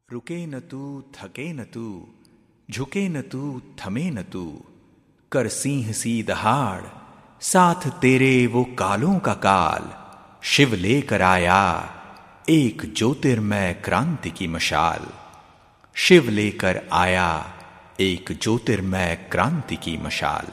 रुके न तू, थके न तू, झुके न तू, थमे न तू, कर सिंह सी दहाड़, साथ तेरे वो कालों का काल। शिव लेकर आया एक ज्योतिर्मय क्रांति की मशाल। शिव लेकर आया एक ज्योतिर्मय क्रांति की मशाल।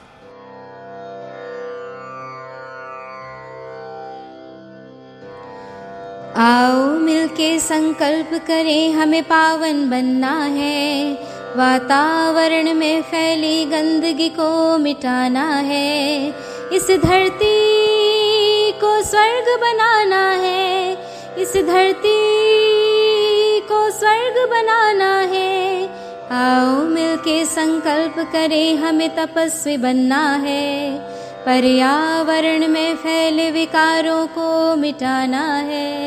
आओ मिलके संकल्प करें, हमें पावन बनना है। वातावरण में फैली गंदगी को मिटाना है। इस धरती को स्वर्ग बनाना है। इस धरती को स्वर्ग बनाना है। आओ मिलके संकल्प करें, हमें तपस्वी बनना है। पर्यावरण में फैले विकारों को मिटाना है।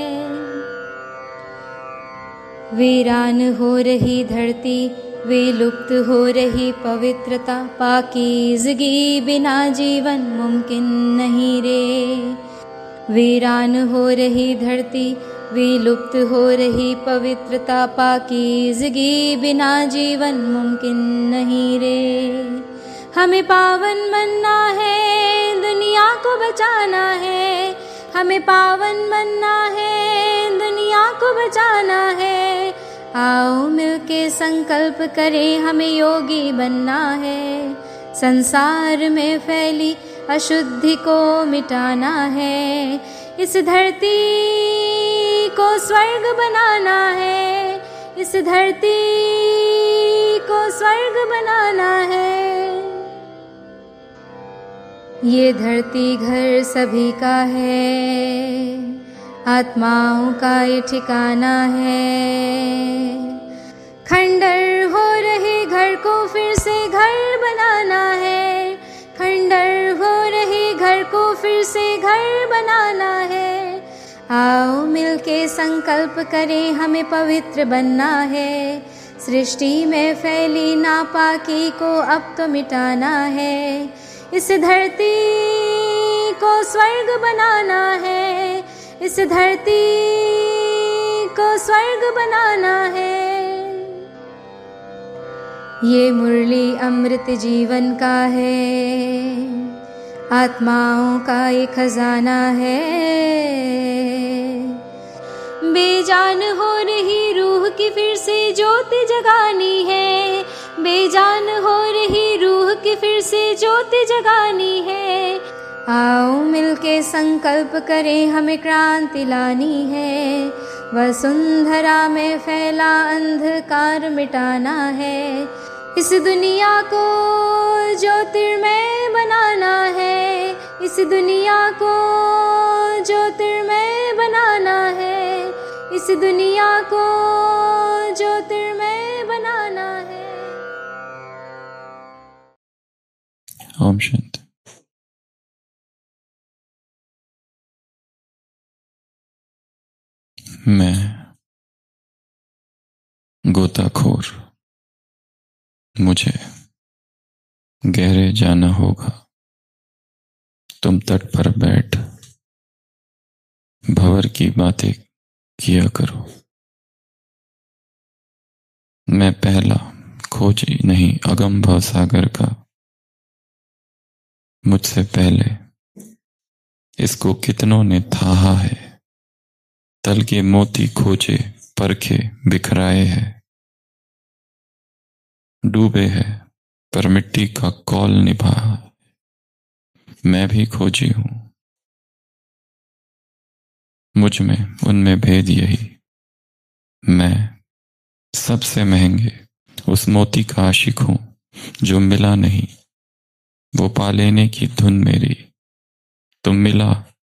वीरान हो रही धरती, विलुप्त हो रही पवित्रता, पाकीज़गी बिना जीवन मुमकिन नहीं रे। वीरान हो रही धरती, विलुप्त हो रही पवित्रता, पाकीज़गी बिना जीवन मुमकिन नहीं रे। हमें पावन बनना है, दुनिया को बचाना है। हमें पावन बनना है, दुनिया को बचाना है। आओ मिलके संकल्प करें, हमें योगी बनना है। संसार में फैली अशुद्धि को मिटाना है। इस धरती को स्वर्ग बनाना है। इस धरती को स्वर्ग बनाना है। ये धरती घर सभी का है, आत्माओं का ये ठिकाना है। खंडर हो रहे घर को फिर से घर बनाना है। खंडर हो रहे घर को फिर से घर बनाना है। आओ मिलके संकल्प करें, हमें पवित्र बनना है। सृष्टि में फैली नापाकी को अब तो मिटाना है। इस धरती को स्वर्ग बनाना है। इस धरती को स्वर्ग बनाना है। ये मुरली अमृत जीवन का है, आत्माओं का ये खजाना है। बेजान हो रही रूह की फिर से ज्योति जगानी है। बेजान हो रही रूह की फिर से ज्योति जगानी है। आओ मिलके संकल्प करें, हमें क्रांति लानी है। वसुंधरा में फैला अंधकार मिटाना है। इस दुनिया को ज्योतिर्मय बनाना है। इस दुनिया को ज्योतिर्मय बनाना है। इस दुनिया को ज्योतिर्मय बनाना है। ओम शांति। मैं गोताखोर, मुझे गहरे जाना होगा। तुम तट पर बैठ भंवर की बातें किया करो। मैं पहला खोजी नहीं अगम भव सागर का। मुझसे पहले इसको कितनों ने थाहा है। तल के मोती खोजे परखे बिखराए हैं। डूबे हैं पर मिट्टी का कौल निभा। मैं भी खोजी हूं, मुझ में उनमें भेद यही। मैं सबसे महंगे उस मोती का आशिक हूं जो मिला नहीं। वो पा लेने की धुन मेरी। तुम मिला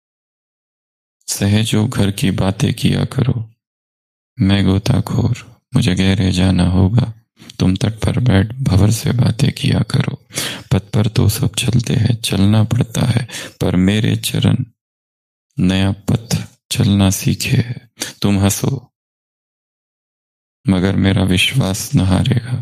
सहजो घर की बातें किया करो। मैं गोताखोर, मुझे गहरे जाना होगा। तुम तट पर बैठ भंवर से बातें किया करो। पथ पर तो सब चलते हैं, चलना पड़ता है, पर मेरे चरण नया पथ चलना सीखे है। तुम हंसो मगर मेरा विश्वास न हारेगा।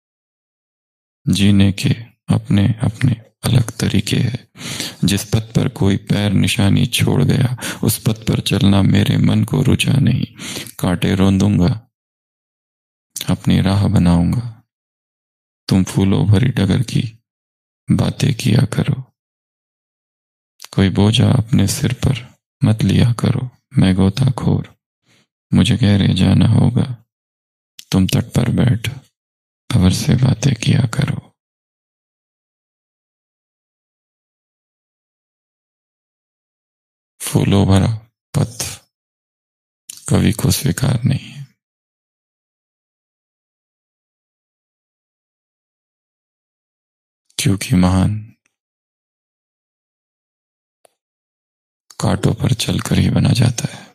जीने के अपने अपने अलग तरीके हैं। जिस पथ पर कोई पैर निशानी छोड़ गया, उस पथ पर चलना मेरे मन को रुझा नहीं। कांटे रौंदूंगा अपनी राह बनाऊंगा, तुम फूलों भरी डगर की बातें किया करो। कोई बोझा अपने सिर पर मत लिया करो, मैं गोताखोर, मुझे गहरे जाना होगा, तुम तट पर बैठ भंवर से बातें किया करो। फूलों भरा पथ कवि को स्वीकार नहीं है, क्योंकि महान कांटों पर चलकर ही बना जाता है।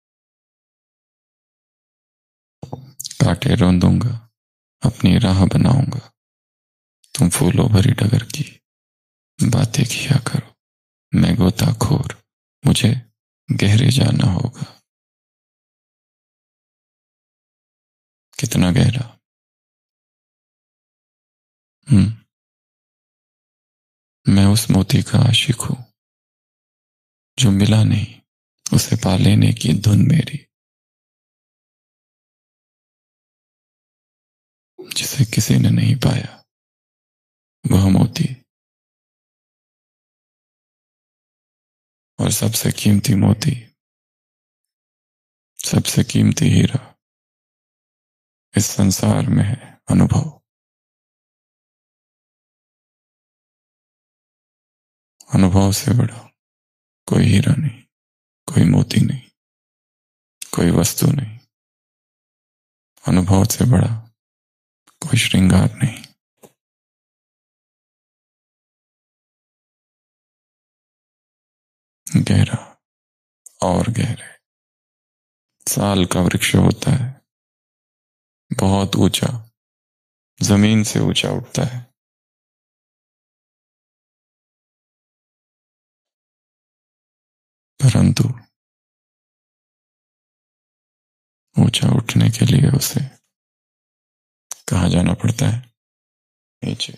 कांटे रौंदूंगा, अपनी राह बनाऊंगा, तुम फूलों भरी डगर की बातें किया करो, मैं गोताखोर, मुझे गहरे जाना होगा। कितना गहरा? मैं उस मोती का आशिक हूं जो मिला नहीं, उसे पा लेने की धुन मेरी, जिसे किसी ने नहीं पाया वह मोती। और सबसे कीमती मोती, सबसे कीमती हीरा इस संसार में है अनुभव। अनुभव से बड़ा कोई हीरा नहीं, कोई मोती नहीं, कोई वस्तु नहीं। अनुभव से बड़ा कोई श्रृंगार नहीं। गहरा और गहरे, साल का वृक्ष होता है, बहुत ऊंचा, जमीन से ऊंचा उठता है। परंतु ऊंचा उठने के लिए उसे कहाँ जाना पड़ता है? नीचे।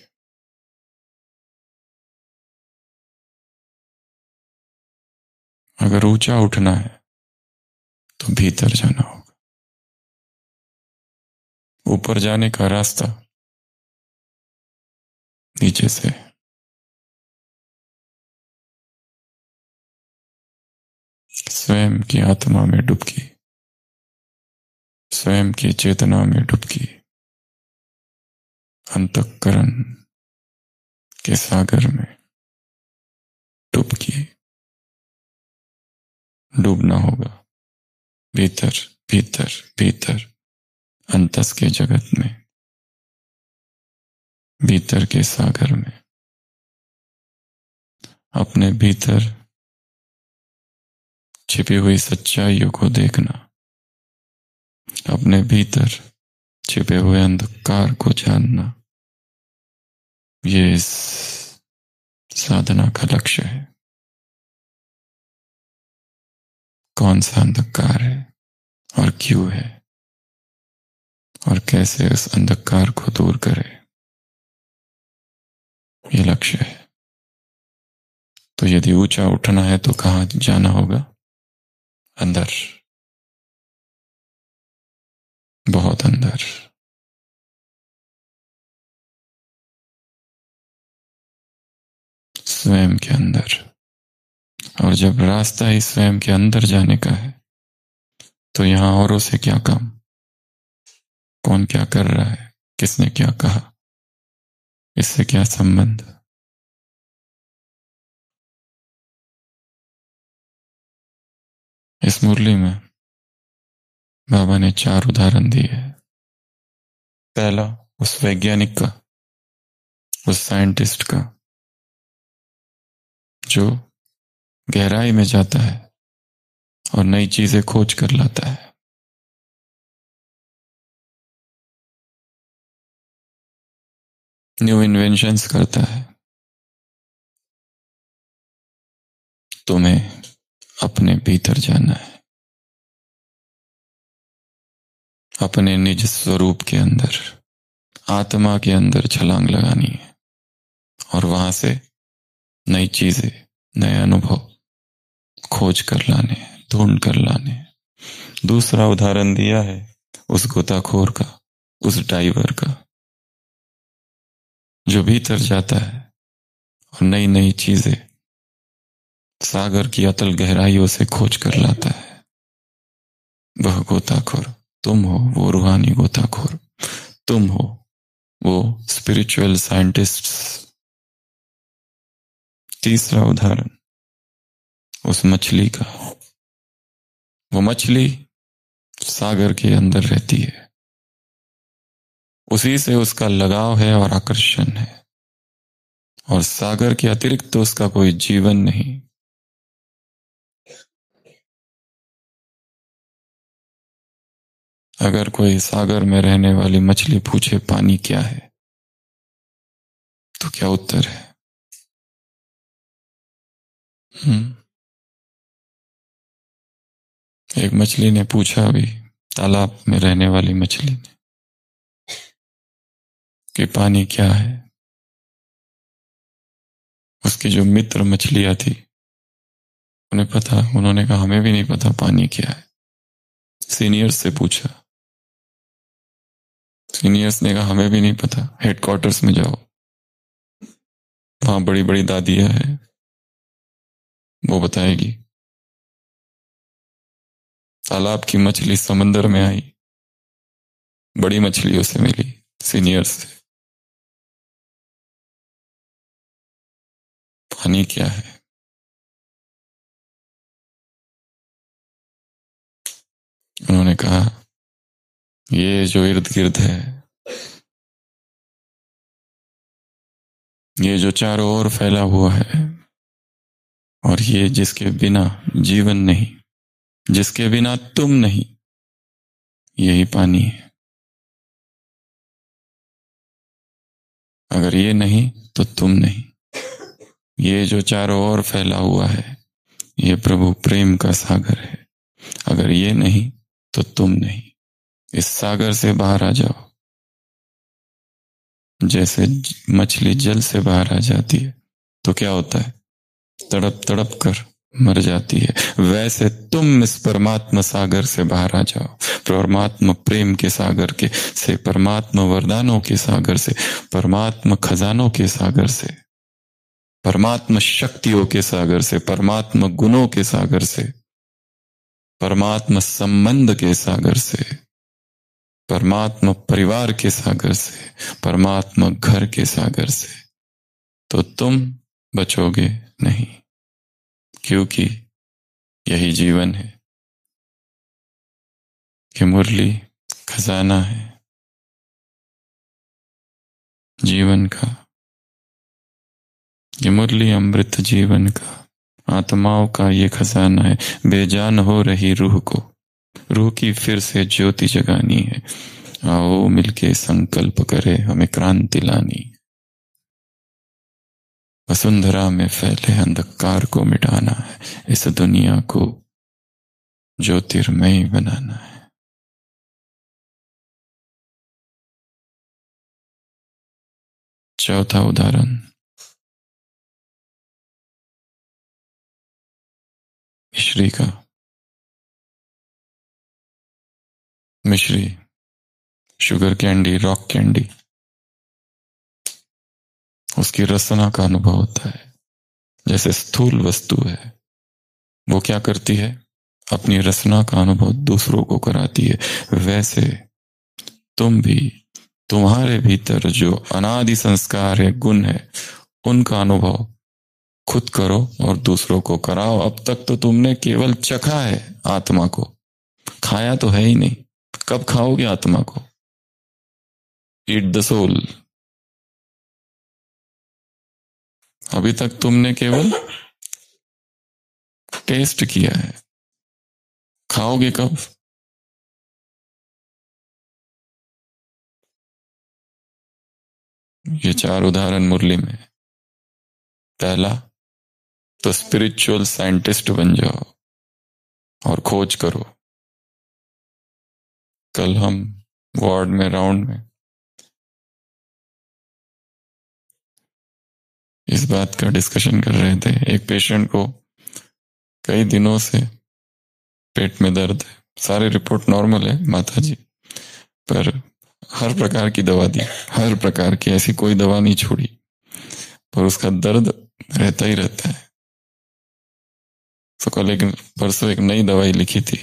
अगर ऊंचा उठना है तो भीतर जाना होगा। ऊपर जाने का रास्ता नीचे से। स्वयं की आत्मा में डुबकी, स्वयं की चेतना में डुबकी, अंतःकरण के सागर में डुबकी। डूबना होगा भीतर भीतर भीतर, अंतस के जगत में, भीतर के सागर में। अपने भीतर छिपी हुई सच्चाइयों को देखना, अपने भीतर छिपे हुए अंधकार को जानना, ये इस साधना का लक्ष्य है। कौन सा अंधकार है और क्यों है, और कैसे उस अंधकार को दूर करे, ये लक्ष्य है। तो यदि ऊंचा उठना है तो कहां जाना होगा? अंदर, बहुत अंदर। स्वयं के अंदर। और जब रास्ता ही स्वयं के अंदर जाने का है तो यहां औरों से क्या काम, कौन क्या कर रहा है, किसने क्या कहा, इससे क्या संबंध? इस मुरली में बाबा ने 4 उदाहरण दिए। पहला उस वैज्ञानिक का, उस साइंटिस्ट का जो गहराई में जाता है और नई चीजें खोज कर लाता है। न्यू इन्वेंशंस करता है। तुम्हें अपने भीतर जाना है, अपने निज स्वरूप के अंदर, आत्मा के अंदर छलांग लगानी है और वहां से नई चीजें, नए अनुभव खोज कर लाने, ढूंढ कर लाने। दूसरा उदाहरण दिया है उस गोताखोर का उस डाइवर का जो भीतर जाता है और नई नई चीजें सागर की अतल गहराइयों से खोज कर लाता है। वह गोताखोर तुम हो, वो रूहानी गोताखोर तुम हो, वो स्पिरिचुअल साइंटिस्ट। तीसरा उदाहरण उस मछली का। वो मछली सागर के अंदर रहती है, उसी से उसका लगाव है और आकर्षण है, और सागर के अतिरिक्त तो उसका कोई जीवन नहीं। अगर कोई सागर में रहने वाली मछली पूछे पानी क्या है, तो क्या उत्तर है? एक मछली ने पूछा अभी, तालाब में रहने वाली मछली ने, कि पानी क्या है। उसकी जो मित्र मछलियां थी उन्हें पता, उन्होंने कहा हमें भी नहीं पता पानी क्या है। सीनियर्स से पूछा, सीनियर्स ने कहा हमें भी नहीं पता, हेडक्वार्टर्स में जाओ, वहां बड़ी बड़ी दादियां हैं, वो बताएगी। तालाब की मछली समंदर में आई, बड़ी मछलियों से मिली, सीनियर्स से, पानी क्या है। उन्होंने कहा ये जो इर्द गिर्द है, ये जो चारों ओर फैला हुआ है, और ये जिसके बिना जीवन नहीं, जिसके बिना तुम नहीं, यही पानी है। अगर ये नहीं तो तुम नहीं। ये जो चारों ओर फैला हुआ है, ये प्रभु प्रेम का सागर है। अगर ये नहीं तो तुम नहीं। इस सागर से बाहर आ जाओ। जैसे मछली जल से बाहर आ जाती है तो क्या होता है, तड़प तड़प कर मर जाती है, वैसे तुम इस परमात्मा सागर से बाहर आ जाओ। परमात्मा प्रेम के सागर के से, परमात्मा वरदानों के सागर से, परमात्मा खजानों के सागर से, परमात्मा शक्तियों के सागर से, परमात्मा गुणों के सागर से, परमात्मा संबंध के सागर से, परमात्मा परिवार के सागर से, परमात्मा घर के सागर से, तो तुम बचोगे नहीं, क्योंकि यही जीवन है। कि मुरली खजाना है जीवन का, ये मुरली अमृत जीवन का, आत्माओं का ये खजाना है। बेजान हो रही रूह को, रूह की फिर से ज्योति जगानी है। आओ मिलके संकल्प करे हमें क्रांति लानी। वसुंधरा में फैले अंधकार को मिटाना है, इस दुनिया को ज्योतिर्मय बनाना है। चौथा उदाहरण मिश्री का। मिश्री, शुगर कैंडी, रॉक कैंडी, उसकी रसना का अनुभव होता है। जैसे स्थूल वस्तु है, वो क्या करती है, अपनी रसना का अनुभव दूसरों को कराती है। वैसे तुम भी, तुम्हारे भीतर जो अनादि संस्कार है, गुण है, उनका अनुभव खुद करो और दूसरों को कराओ। अब तक तो तुमने केवल चखा है आत्मा को, खाया तो है ही नहीं। कब खाओगे आत्मा को? Eat the soul. अभी तक तुमने केवल टेस्ट किया है, खाओगे कब? ये चार उदाहरण मुरली में। पहला तो स्पिरिचुअल साइंटिस्ट बन जाओ और खोज करो। कल हम वार्ड में राउंड में इस बात का डिस्कशन कर रहे थे। एक पेशेंट को कई दिनों से पेट में दर्द है, सारे रिपोर्ट नॉर्मल है माता जी, पर हर प्रकार की दवा दी, हर प्रकार की, ऐसी कोई दवा नहीं छोड़ी, पर उसका दर्द रहता ही रहता है। तो कल परसों एक नई दवाई लिखी थी,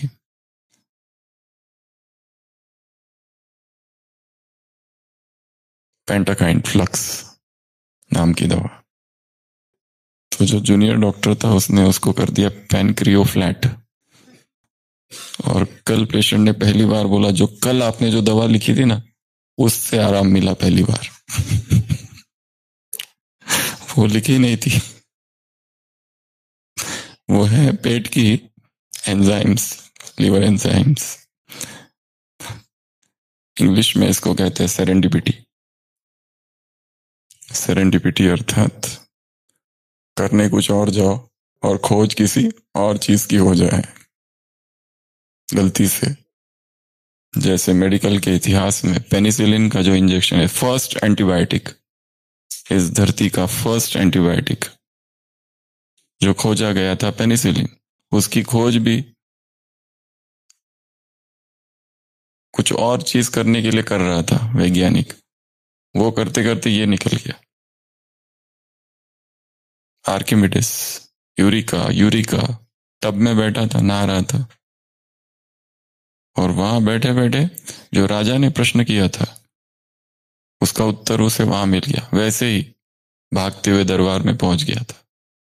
पेंटाकाइन फ्लक्स नाम की दवा। तो जो जूनियर डॉक्टर था उसने उसको कर दिया पेनक्रियो फ्लैट। और कल पेशेंट ने पहली बार बोला, जो कल आपने जो दवा लिखी थी ना, उससे आराम मिला पहली बार। वो लिखी नहीं थी, वो है पेट की एंजाइम्स, लिवर एंजाइम्स। इंग्लिश में इसको कहते हैं सेरेंडिपिटी। सेरेंडिपिटी अर्थात करने कुछ और जाओ और खोज किसी और चीज की हो जाए गलती से। जैसे मेडिकल के इतिहास में पेनिसिलिन का जो इंजेक्शन है, फर्स्ट एंटीबायोटिक, इस धरती का फर्स्ट एंटीबायोटिक जो खोजा गया था पेनिसिलिन, उसकी खोज भी कुछ और चीज करने के लिए कर रहा था वैज्ञानिक। वो करते करते ये निकल गया, आर्किमिडिस। यूरिका टब में बैठा था, नहा रहा था, और वहां बैठे बैठे जो राजा ने प्रश्न किया था उसका उत्तर उसे वहां मिल गया। वैसे ही भागते हुए दरबार में पहुंच गया था,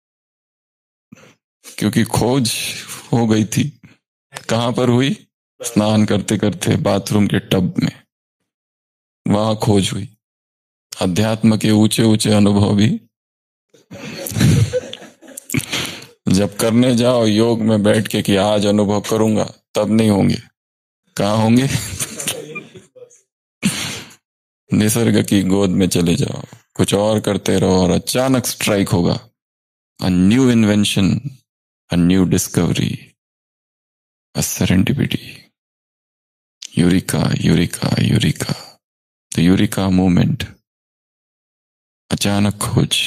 क्योंकि खोज हो गई थी। कहां पर हुई? स्नान करते करते बाथरूम के टब में, वहां खोज हुई। अध्यात्म के ऊंचे ऊंचे अनुभव भी जब करने जाओ योग में बैठ के कि आज अनुभव करूंगा, तब नहीं होंगे। कहां होंगे? निसर्ग की गोद में चले जाओ, कुछ और करते रहो, और अचानक स्ट्राइक होगा, a new invention, a new discovery, a serendipity. Eureka, the eureka movement, अचानक खोज।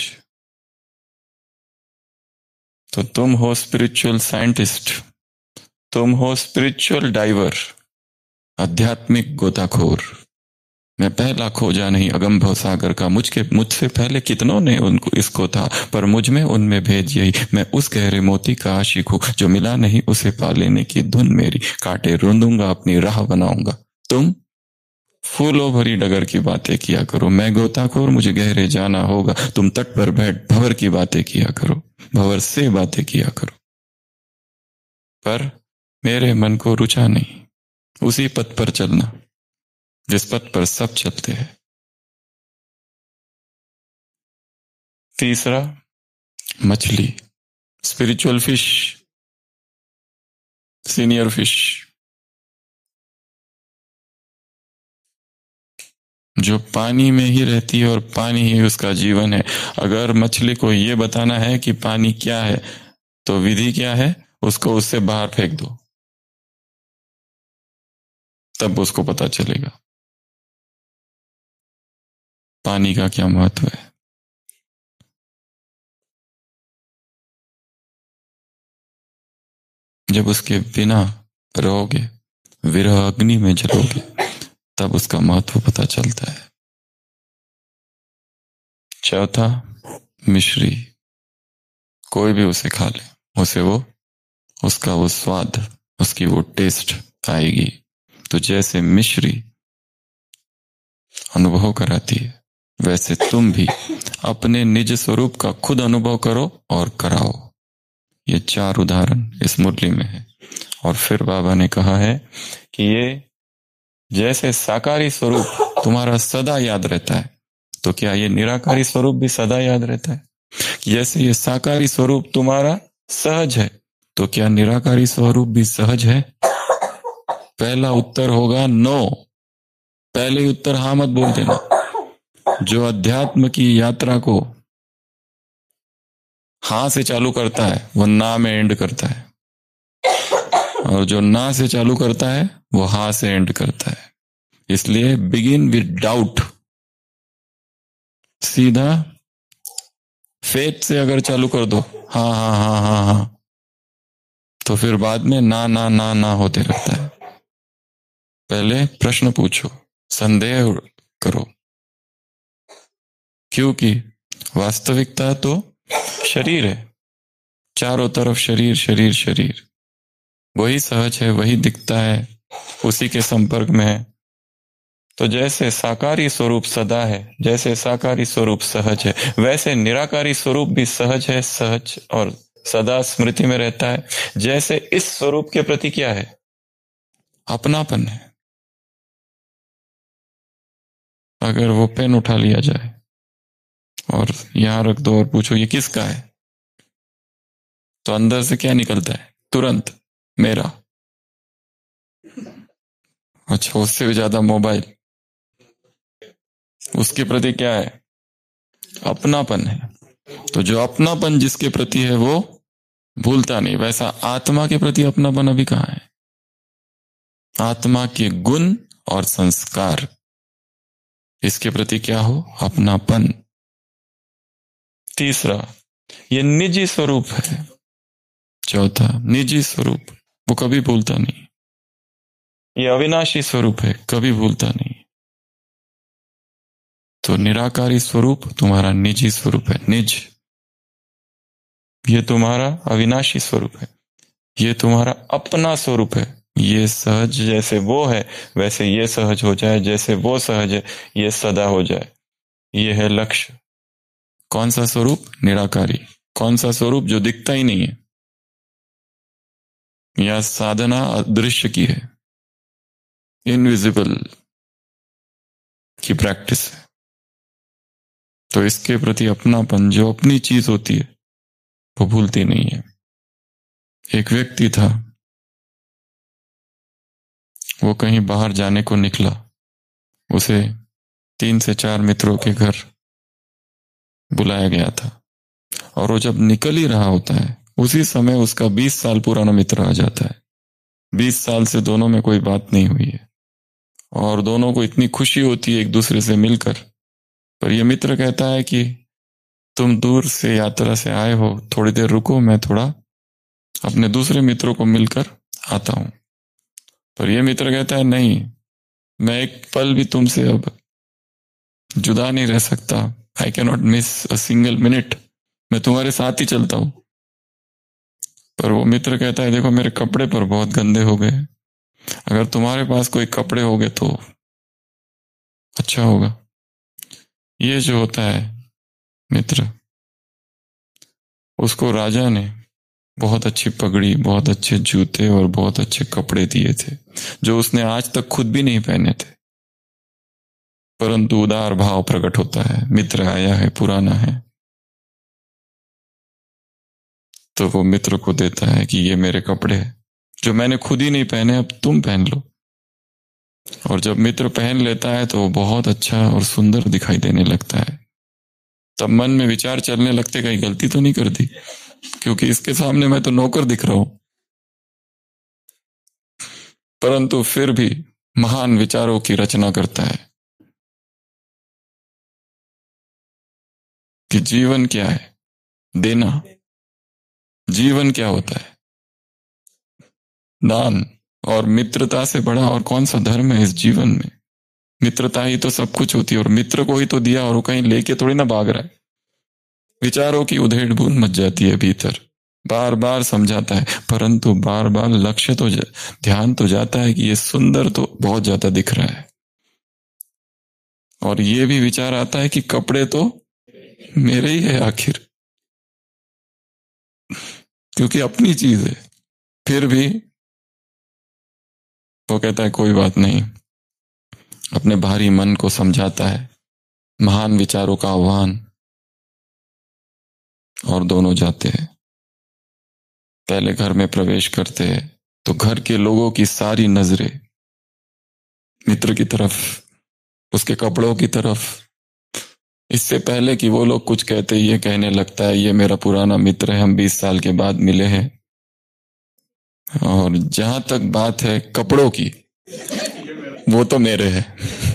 तो तुम हो स्पिरिचुअल साइंटिस्ट, तुम हो स्पिरिचुअल डाइवर, आध्यात्मिक गोताखोर। मैं पहला खोजा नहीं अगम भव सागर का, मुझसे पहले कितनों ने उनको इसको था, पर मुझ में उनमें भेद यही। मैं उस गहरे मोती का आशिक हूं, जो मिला नहीं उसे पा लेने की धुन मेरी। कांटे रूंदूंगा, अपनी राह बनाऊंगा, तुम फूलों भरी डगर की बातें किया करो। मैं गोताखोर, मुझे गहरे जाना होगा, तुम तट पर बैठ भंवर की बातें किया करो, भंवर से बातें किया करो। पर मेरे मन को रुचा नहीं उसी पथ पर चलना जिस पथ पर सब चलते हैं। तीसरा, मछली, स्पिरिचुअल फिश, सीनियर फिश, जो पानी में ही रहती है और पानी ही उसका जीवन है। अगर मछली को यह बताना है कि पानी क्या है, तो विधि क्या है? उसको उससे बाहर फेंक दो, तब उसको पता चलेगा पानी का क्या महत्व है। जब उसके बिना रहोगे, विरह अग्नि में जलोगे, तब उसका महत्व पता चलता है। चौथा, मिश्री, कोई भी उसे खा ले, उसका वो स्वाद, उसकी वो टेस्ट आएगी। तो जैसे मिश्री अनुभव कराती है, वैसे तुम भी अपने निज स्वरूप का खुद अनुभव करो और कराओ। ये 4 उदाहरण इस मुरली में है। और फिर बाबा ने कहा है कि ये जैसे साकारी स्वरूप तुम्हारा सदा याद रहता है, तो क्या ये निराकारी स्वरूप भी सदा याद रहता है? जैसे ये साकारी स्वरूप तुम्हारा सहज है, तो क्या निराकारी स्वरूप भी सहज है? पहला उत्तर होगा नो। पहले उत्तर हाँ मत बोल देना। जो अध्यात्म की यात्रा को हाँ से चालू करता है, वो ना में एंड करता है, और जो ना से चालू करता है, वो हाँ से एंड करता है। इसलिए बिगिन विद डाउट। सीधा फेथ से अगर चालू कर दो, हाँ हाँ हाँ हाँ हाँ, तो फिर बाद में ना ना ना ना होते रहता है। पहले प्रश्न पूछो, संदेह करो, क्योंकि वास्तविकता तो शरीर है, चारों तरफ शरीर शरीर शरीर, वही सहज है, वही दिखता है, उसी के संपर्क में है। तो जैसे साकारी स्वरूप सदा है, जैसे साकारी स्वरूप सहज है, वैसे निराकारी स्वरूप भी सहज है, सहज और सदा स्मृति में रहता है। जैसे इस स्वरूप के प्रति क्या है? अपनापन है। अगर वो पेन उठा लिया जाए और यहां रख दो और पूछो ये किसका है, तो अंदर से क्या निकलता है? तुरंत मेरा। अच्छा, उससे भी ज्यादा मोबाइल, उसके प्रति क्या है? अपनापन है। तो जो अपनापन जिसके प्रति है वो भूलता नहीं। वैसा आत्मा के प्रति अपनापन अभी कहाँ है? आत्मा के गुण और संस्कार, इसके प्रति क्या हो? अपनापन। तीसरा, ये निजी स्वरूप है। चौथा, निजी स्वरूप, वो कभी भूलता नहीं। ये अविनाशी स्वरूप है, कभी भूलता नहीं। तो निराकारी स्वरूप तुम्हारा निजी स्वरूप है, निज। ये तुम्हारा अविनाशी स्वरूप है, ये तुम्हारा अपना स्वरूप है। ये सहज जैसे वो है वैसे ये सहज हो जाए, जैसे वो सहज है ये सदा हो जाए। ये है लक्ष्य। कौन सा स्वरूप? निराकारी। कौन सा स्वरूप? जो दिखता ही नहीं है। यह साधना अदृश्य की है, इनविजिबल की प्रैक्टिस है। तो इसके प्रति अपनापन, जो अपनी चीज होती है, वो भूलती नहीं है। एक व्यक्ति था, वो कहीं बाहर जाने को निकला। उसे 3 से 4 मित्रों के घर बुलाया गया था, और वो जब निकल ही रहा होता है, उसी समय उसका 20 साल पुराना मित्र आ जाता है। 20 साल से दोनों में कोई बात नहीं हुई है, और दोनों को इतनी खुशी होती है एक दूसरे से मिलकर। पर यह मित्र कहता है कि तुम दूर से यात्रा से आए हो, थोड़ी देर रुको, मैं थोड़ा अपने दूसरे मित्रों को मिलकर आता हूं। पर यह मित्र कहता है नहीं, मैं एक पल भी तुमसे अब जुदा नहीं रह सकता। I can not miss a single minute, मैं तुम्हारे साथ ही चलता हूं। पर वो मित्र कहता है देखो, मेरे कपड़े पर बहुत गंदे हो गए, अगर तुम्हारे पास कोई कपड़े होंगे तो अच्छा होगा। ये जो होता है मित्र, उसको राजा ने बहुत अच्छी पगड़ी, बहुत अच्छे जूते और बहुत अच्छे कपड़े दिए थे, जो उसने आज तक खुद भी नहीं पहने थे। परंतु उदार भाव प्रकट होता है, मित्र आया है, पुराना है, तो वो मित्र को देता है कि ये मेरे कपड़े हैं जो मैंने खुद ही नहीं पहने, अब तुम पहन लो। और जब मित्र पहन लेता है तो वो बहुत अच्छा और सुंदर दिखाई देने लगता है। तब मन में विचार चलने लगते, कहीं गलती तो नहीं कर दी, क्योंकि इसके सामने मैं तो नौकर दिख रहा हूं। परंतु फिर भी महान विचारों की रचना करता है कि जीवन क्या है? देना। जीवन क्या होता है? दान। और मित्रता से बड़ा और कौन सा धर्म है इस जीवन में? मित्रता ही तो सब कुछ होती है, और मित्र को ही तो दिया, और वो कहीं लेके थोड़ी ना भाग रहा है। विचारों की उधेड़ बुन मच जाती है भीतर, बार बार समझाता है, परंतु बार बार लक्ष्य तो ध्यान तो जाता है कि ये सुंदर तो बहुत ज्यादा दिख रहा है। और ये भी विचार आता है कि कपड़े तो मेरे ही है आखिर, क्योंकि अपनी चीज है। फिर भी वो कहता है कोई बात नहीं, अपने भारी मन को समझाता है, महान विचारों का आह्वान, और दोनों जाते हैं। पहले घर में प्रवेश करते हैं तो घर के लोगों की सारी नजरें मित्र की तरफ, उसके कपड़ों की तरफ। इससे पहले कि वो लोग कुछ कहते, ये कहने लगता है ये मेरा पुराना मित्र है, हम 20 साल के बाद मिले हैं। और जहां तक बात है कपड़ों की, वो तो मेरे हैं।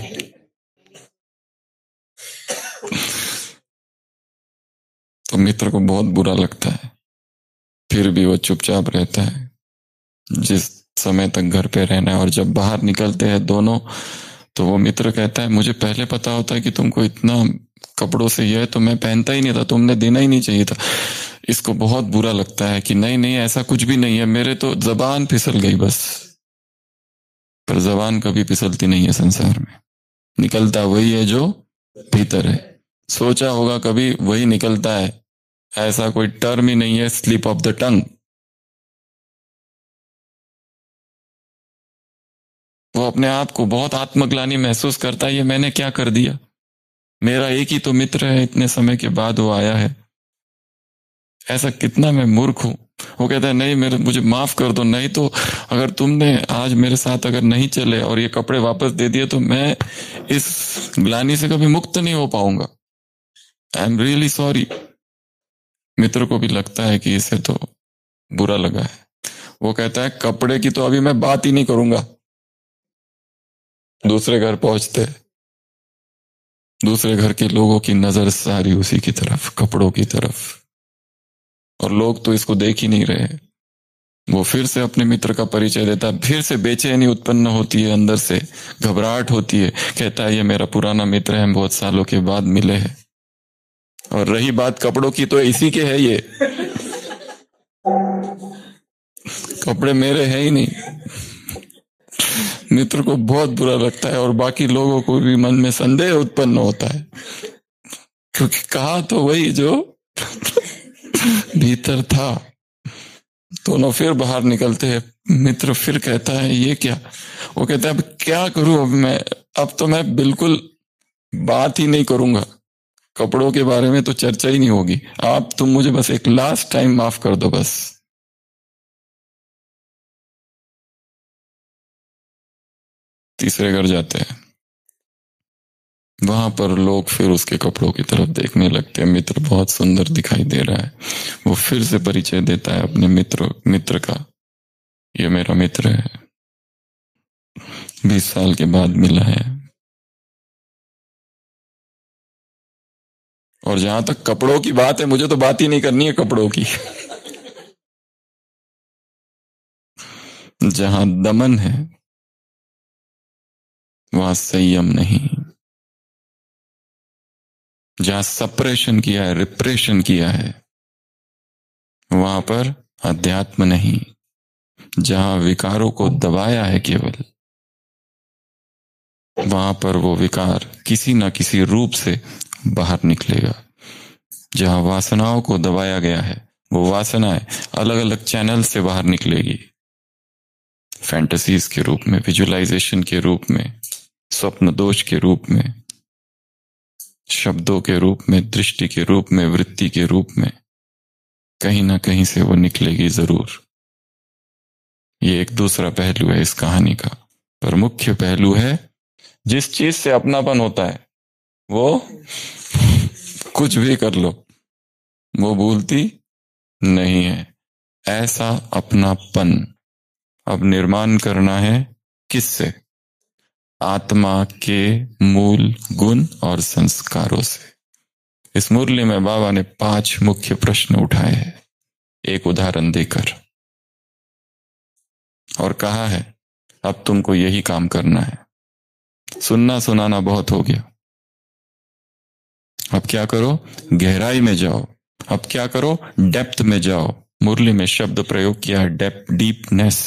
तो मित्र को बहुत बुरा लगता है, फिर भी वो चुपचाप रहता है जिस समय तक घर पे रहना है। और जब बाहर निकलते हैं दोनों, तो वो मित्र कहता है मुझे पहले पता होता है कि तुमको इतना कपड़ों से यह है तो मैं पहनता ही नहीं था, तुमने देना ही नहीं चाहिए था। इसको बहुत बुरा लगता है कि नहीं नहीं ऐसा कुछ भी नहीं है, मेरे तो जबान फिसल गई बस। पर जबान कभी फिसलती नहीं है संसार में, निकलता वही है जो भीतर है। सोचा होगा कभी, वही निकलता है, ऐसा कोई टर्म ही नहीं है स्लिप ऑफ द टंग। वो अपने आप को बहुत आत्मग्लानि महसूस करता है, ये मैंने क्या कर दिया, मेरा एक ही तो मित्र है, इतने समय के बाद वो आया है, ऐसा कितना मैं मूर्ख हूं। वो कहता है नहीं मुझे माफ कर दो, नहीं तो अगर तुमने आज मेरे साथ अगर नहीं चले और ये कपड़े वापस दे दिए तो मैं इस ग्लानि से कभी मुक्त नहीं हो पाऊंगा। I am really sorry. मित्र को भी लगता है कि इसे तो बुरा लगा है। वो कहता है कपड़े की तो अभी मैं बात ही नहीं करूंगा। दूसरे घर पहुंचते, दूसरे घर के लोगों की नजर सारी उसी की तरफ, कपड़ों की तरफ, और लोग तो इसको देख ही नहीं रहे। वो फिर से अपने मित्र का परिचय देता है, फिर से बेचैनी उत्पन्न होती है, अंदर से घबराहट होती है। कहता है ये मेरा पुराना मित्र है, हम बहुत सालों के बाद मिले हैं, और रही बात कपड़ों की तो इसी के है, ये कपड़े मेरे हैं ही नहीं। मित्र को बहुत बुरा लगता है और बाकी लोगों को भी मन में संदेह उत्पन्न होता है, क्योंकि कहा तो वही जो भीतर था। दोनों फिर बाहर निकलते हैं। मित्र फिर कहता है ये क्या? वो कहता है अब क्या करूं, अब तो मैं बिल्कुल बात ही नहीं करूंगा, कपड़ों के बारे में तो चर्चा ही नहीं होगी। तुम मुझे बस एक लास्ट टाइम माफ कर दो बस। तीसरे घर जाते हैं, वहां पर लोग फिर उसके कपड़ों की तरफ देखने लगते हैं। मित्र बहुत सुंदर दिखाई दे रहा है। वो फिर से परिचय देता है अपने मित्र का, ये मेरा मित्र है, 20 साल के बाद मिला है। और जहां तक कपड़ों की बात है, मुझे तो बात ही नहीं करनी है कपड़ों की। जहां दमन है वहां संयम नहीं, जहां सप्रेशन किया है, रिप्रेशन किया है, वहां पर अध्यात्म नहीं। जहां विकारों को दबाया है केवल, वहां पर वो विकार किसी ना किसी रूप से बाहर निकलेगा। जहां वासनाओं को दबाया गया है, वो वासनाएं अलग अलग चैनल से बाहर निकलेगी, फैंटेसीज के रूप में, विजुअलाइजेशन के रूप में, स्वप्न दोष के रूप में, शब्दों के रूप में, दृष्टि के रूप में, वृत्ति के रूप में, कहीं ना कहीं से वो निकलेगी जरूर। ये एक दूसरा पहलू है इस कहानी का, पर मुख्य पहलू है जिस चीज से अपनापन होता है वो कुछ भी कर लो वो भूलती नहीं है। ऐसा अपनापन अब निर्माण करना है किससे? आत्मा के मूल गुण और संस्कारों से। इस मुरली में बाबा ने 5 मुख्य प्रश्न उठाए हैं, एक उदाहरण देकर, और कहा है अब तुमको यही काम करना है। सुनना सुनाना बहुत हो गया, अब क्या करो? गहराई में जाओ। अब क्या करो? डेप्थ में जाओ। मुरली में शब्द प्रयोग किया है डेप्थ, डीपनेस।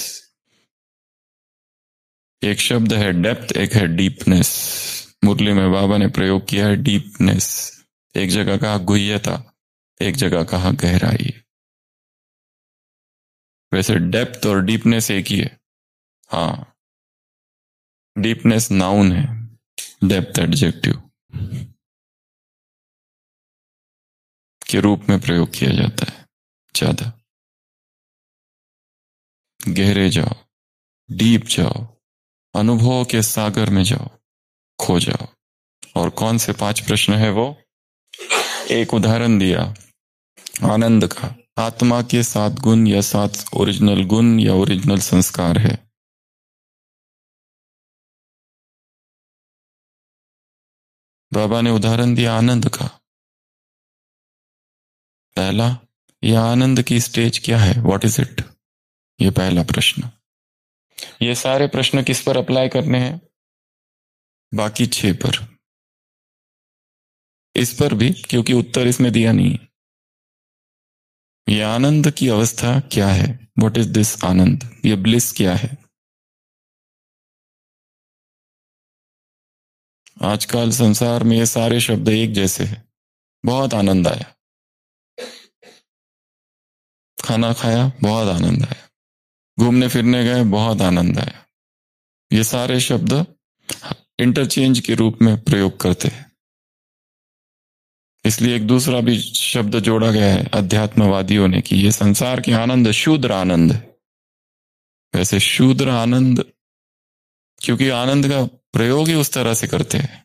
एक शब्द है डेप्थ, एक है डीपनेस। मुरली में बाबा ने प्रयोग किया है डीपनेस। एक जगह कहा गुह्यता, एक जगह कहा गहराई। वैसे डेप्थ और डीपनेस एक ही है। हाँ, डीपनेस नाउन है, डेप्थ एडजेक्टिव के रूप में प्रयोग किया जाता है ज्यादा। गहरे जाओ, डीप जाओ, अनुभव के सागर में जाओ, खो जाओ। और कौन से 5 प्रश्न है वो? एक उदाहरण दिया आनंद का। आत्मा के 7 गुण या 7 ओरिजिनल गुण या ओरिजिनल संस्कार है। बाबा ने उदाहरण दिया आनंद का। पहला, यह आनंद की स्टेज क्या है? What is it? ये पहला प्रश्न। ये सारे प्रश्न किस पर अप्लाई करने हैं? बाकी 6 पर। इस पर भी, क्योंकि उत्तर इसमें दिया नहीं है। ये आनंद की अवस्था क्या है? What is this anand? ये ब्लिस क्या है? आजकल संसार में ये सारे शब्द एक जैसे हैं। बहुत आनंद आया, खाना खाया, बहुत आनंद आया, घूमने फिरने गए, बहुत आनंद आया। ये सारे शब्द इंटरचेंज के रूप में प्रयोग करते हैं। इसलिए एक दूसरा भी शब्द जोड़ा गया है अध्यात्मवादियों ने कि ये संसार के आनंद शूद्र आनंद है। वैसे शूद्र आनंद, क्योंकि आनंद का प्रयोग ही उस तरह से करते हैं।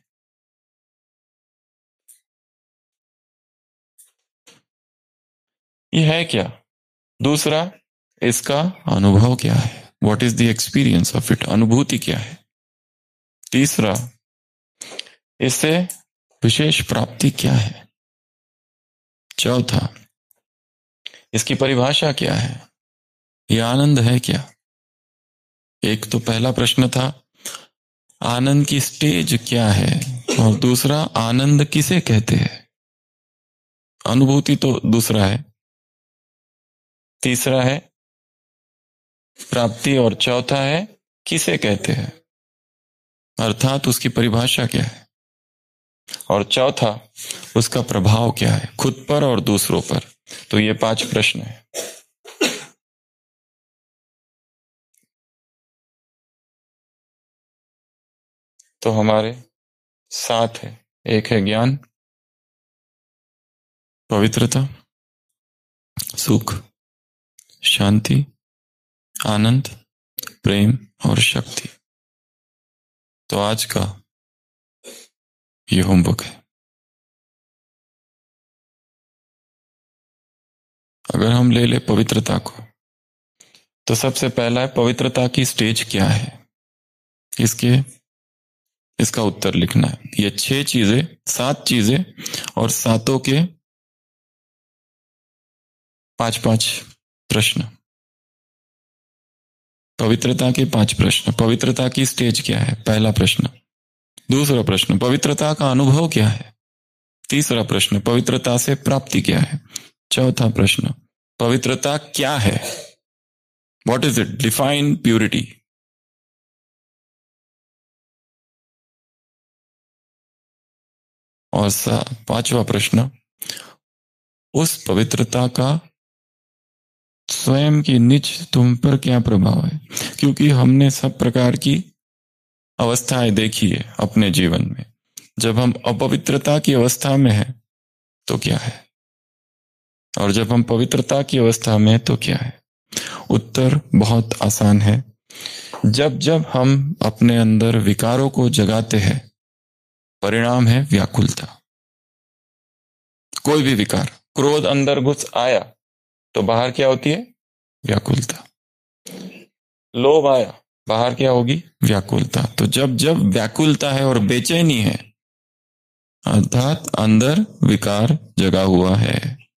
ये है क्या? दूसरा, इसका अनुभव क्या है? What is the experience of it? अनुभूति क्या है? तीसरा, इससे विशेष प्राप्ति क्या है? चौथा, इसकी परिभाषा क्या है? ये आनंद है क्या? एक तो पहला प्रश्न था आनंद की स्टेज क्या है, और दूसरा आनंद किसे कहते हैं? अनुभूति तो दूसरा है, तीसरा है प्राप्ति, और चौथा है किसे कहते हैं, अर्थात उसकी परिभाषा क्या है, और चौथा उसका प्रभाव क्या है खुद पर और दूसरों पर। तो ये 5 प्रश्न है। तो हमारे 7 है। एक है ज्ञान, पवित्रता, सुख, शांति, आनंद, प्रेम और शक्ति। तो आज का ये होमवर्क है। अगर हम ले ले पवित्रता को, तो सबसे पहला है पवित्रता की स्टेज क्या है, इसका उत्तर लिखना है। ये 6 चीजें, 7 चीजें, और 7 के 5-5 प्रश्न। पवित्रता के 5 प्रश्न। पवित्रता की स्टेज क्या है, पहला प्रश्न। दूसरा प्रश्न, पवित्रता का अनुभव क्या है। तीसरा प्रश्न, पवित्रता से प्राप्ति क्या है। चौथा प्रश्न, पवित्रता क्या है, what is it, define purity. और 5वां प्रश्न, उस पवित्रता का स्वयं की निज तुम पर क्या प्रभाव है। क्योंकि हमने सब प्रकार की अवस्थाएं देखी है अपने जीवन में। जब हम अपवित्रता की अवस्था में हैं तो क्या है, और जब हम पवित्रता की अवस्था में तो क्या है। उत्तर बहुत आसान है। जब जब हम अपने अंदर विकारों को जगाते हैं, परिणाम है व्याकुलता। कोई भी विकार, क्रोध अंदर घुस आया तो बाहर क्या होती है, व्याकुलता। लोभ आया, बाहर क्या होगी, व्याकुलता। तो जब जब व्याकुलता है और बेचैनी है, अर्थात अंदर विकार जगा हुआ है।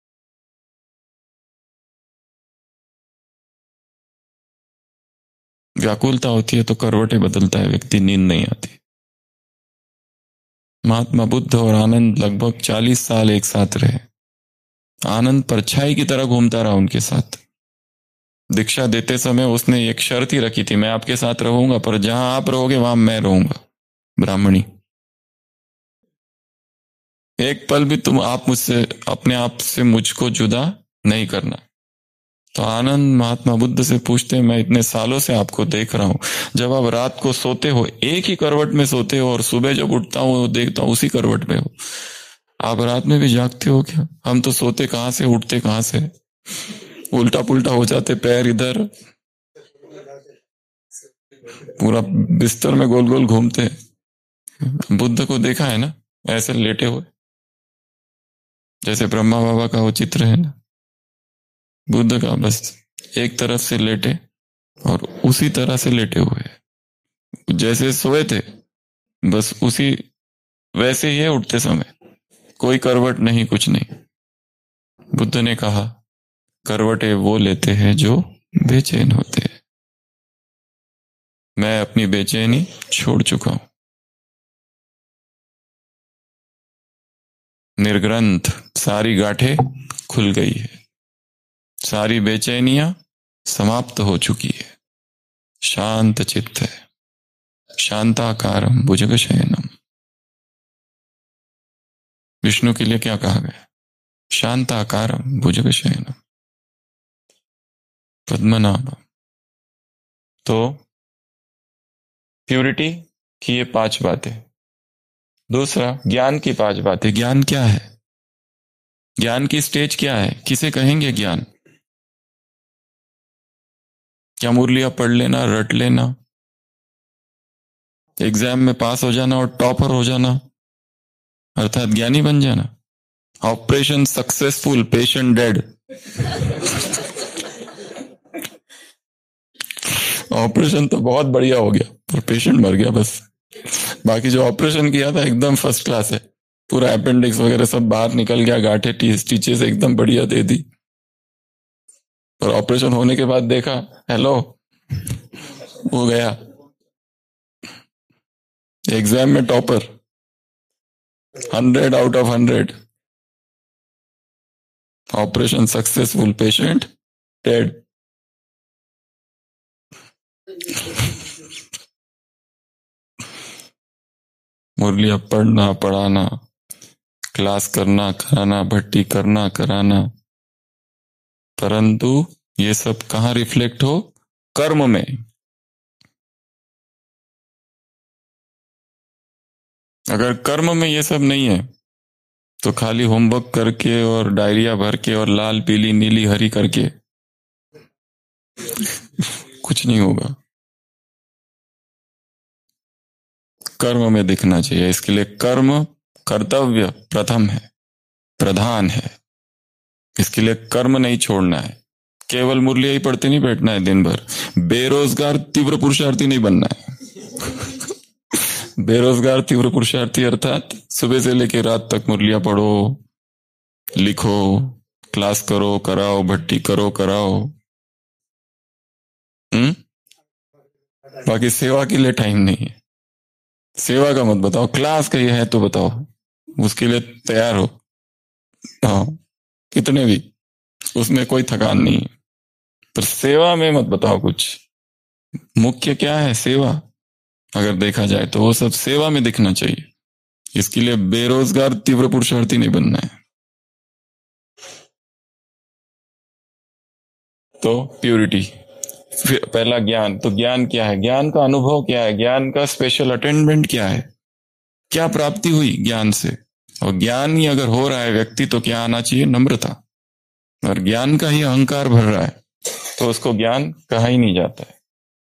व्याकुलता होती है तो करवटें बदलता है व्यक्ति, नींद नहीं आती। महात्मा बुद्ध और आनंद लगभग 40 साल एक साथ रहे। आनंद परछाई की तरह घूमता रहा उनके साथ। दीक्षा देते समय उसने एक शर्त ही रखी थी, मैं आपके साथ रहूंगा, पर जहां आप रहोगे वहां मैं रहूंगा। ब्राह्मणी, एक पल भी तुम आप मुझसे, अपने आप से मुझको जुदा नहीं करना। तो आनंद महात्मा बुद्ध से पूछते हैं, मैं इतने सालों से आपको देख रहा हूं, जब आप रात को सोते हो एक ही करवट में सोते हो, और सुबह जब उठता हूं देखता हूं उसी करवट में हो। आप रात में भी जागते हो क्या? हम तो सोते कहां से, उठते कहां से, उल्टा पुल्टा हो जाते, पैर इधर, पूरा बिस्तर में गोल गोल घूमते। बुद्ध को देखा है ना, ऐसे लेटे हुए, जैसे ब्रह्मा बाबा का वो चित्र है ना, बुद्ध का बस एक तरफ से लेटे और उसी तरह से लेटे हुए, जैसे सोए थे बस उसी वैसे ही है उठते समय, कोई करवट नहीं, कुछ नहीं। बुद्ध ने कहा, करवटें वो लेते हैं जो बेचैन होते हैं। मैं अपनी बेचैनी छोड़ चुका हूं। निर्ग्रंथ, सारी गांठें खुल गई है, सारी बेचैनियां समाप्त हो चुकी है, शांत चित्त है, शांताकारम भुजगशयनम। विष्णु के लिए क्या कहा गया? शांताकारम भुजगशयनम पद्मनाभम। तो प्यूरिटी की ये 5 बातें। दूसरा, ज्ञान की 5 बातें। ज्ञान क्या है? ज्ञान की स्टेज क्या है? किसे कहेंगे ज्ञान? क्या मुरलियां पढ़ लेना, रट लेना, एग्जाम में पास हो जाना और टॉपर हो जाना, अर्थात ज्ञानी बन जाना? Operation successful, patient dead. Operation तो बहुत बढ़िया हो गया पर पेशेंट मर गया बस। बाकी जो ऑपरेशन किया था एकदम फर्स्ट क्लास है, पूरा अपेंडिक्स वगैरह सब बाहर निकल गया, गांठें स्टिचेस एकदम बढ़िया दे दी, पर ऑपरेशन होने के बाद देखा हेलो हो गया। एग्जाम में topper, 100 out of 100, operation successful, patient dead. मुरलियां पढ़ना, पढ़ाना, क्लास करना, कराना, भट्टी करना, कराना, परंतु ये सब कहां रिफ्लेक्ट हो? कर्म में। अगर कर्म में ये सब नहीं है तो खाली होमवर्क करके और डायरिया भर के और लाल पीली नीली हरी करके कुछ नहीं होगा। कर्म में दिखना चाहिए। इसके लिए कर्म, कर्तव्य प्रथम है, प्रधान है। इसके लिए कर्म नहीं छोड़ना है। केवल मुरलियां ही पढ़ते नहीं बैठना है दिन भर। बेरोजगार तीव्र पुरुषार्थी नहीं बनना है। बेरोजगार तीव्र पुरुषार्थी अर्थात सुबह से लेकर रात तक मुरलियां पढ़ो, लिखो, क्लास करो, कराओ, भट्टी करो, कराओ। बाकी सेवा के लिए टाइम नहीं है। सेवा का मत बताओ, क्लास का ये है तो बताओ, उसके लिए तैयार हो। हाँ, कितने भी, उसमें कोई थकान नहीं है, पर सेवा में मत बताओ कुछ। मुख्य क्या है? सेवा। अगर देखा जाए तो वो सब सेवा में दिखना चाहिए। इसके लिए बेरोजगार तीव्र पुरुषार्थी नहीं बनना है। तो प्यूरिटी, फिर पहला ज्ञान। तो ज्ञान क्या है? ज्ञान का अनुभव क्या है? ज्ञान का स्पेशल अटेनमेंट क्या है? क्या प्राप्ति हुई ज्ञान से? और ज्ञान ही अगर हो रहा है व्यक्ति तो क्या आना चाहिए? नम्रता। और ज्ञान का ही अहंकार भर रहा है तो उसको ज्ञान कहा ही नहीं जाता है।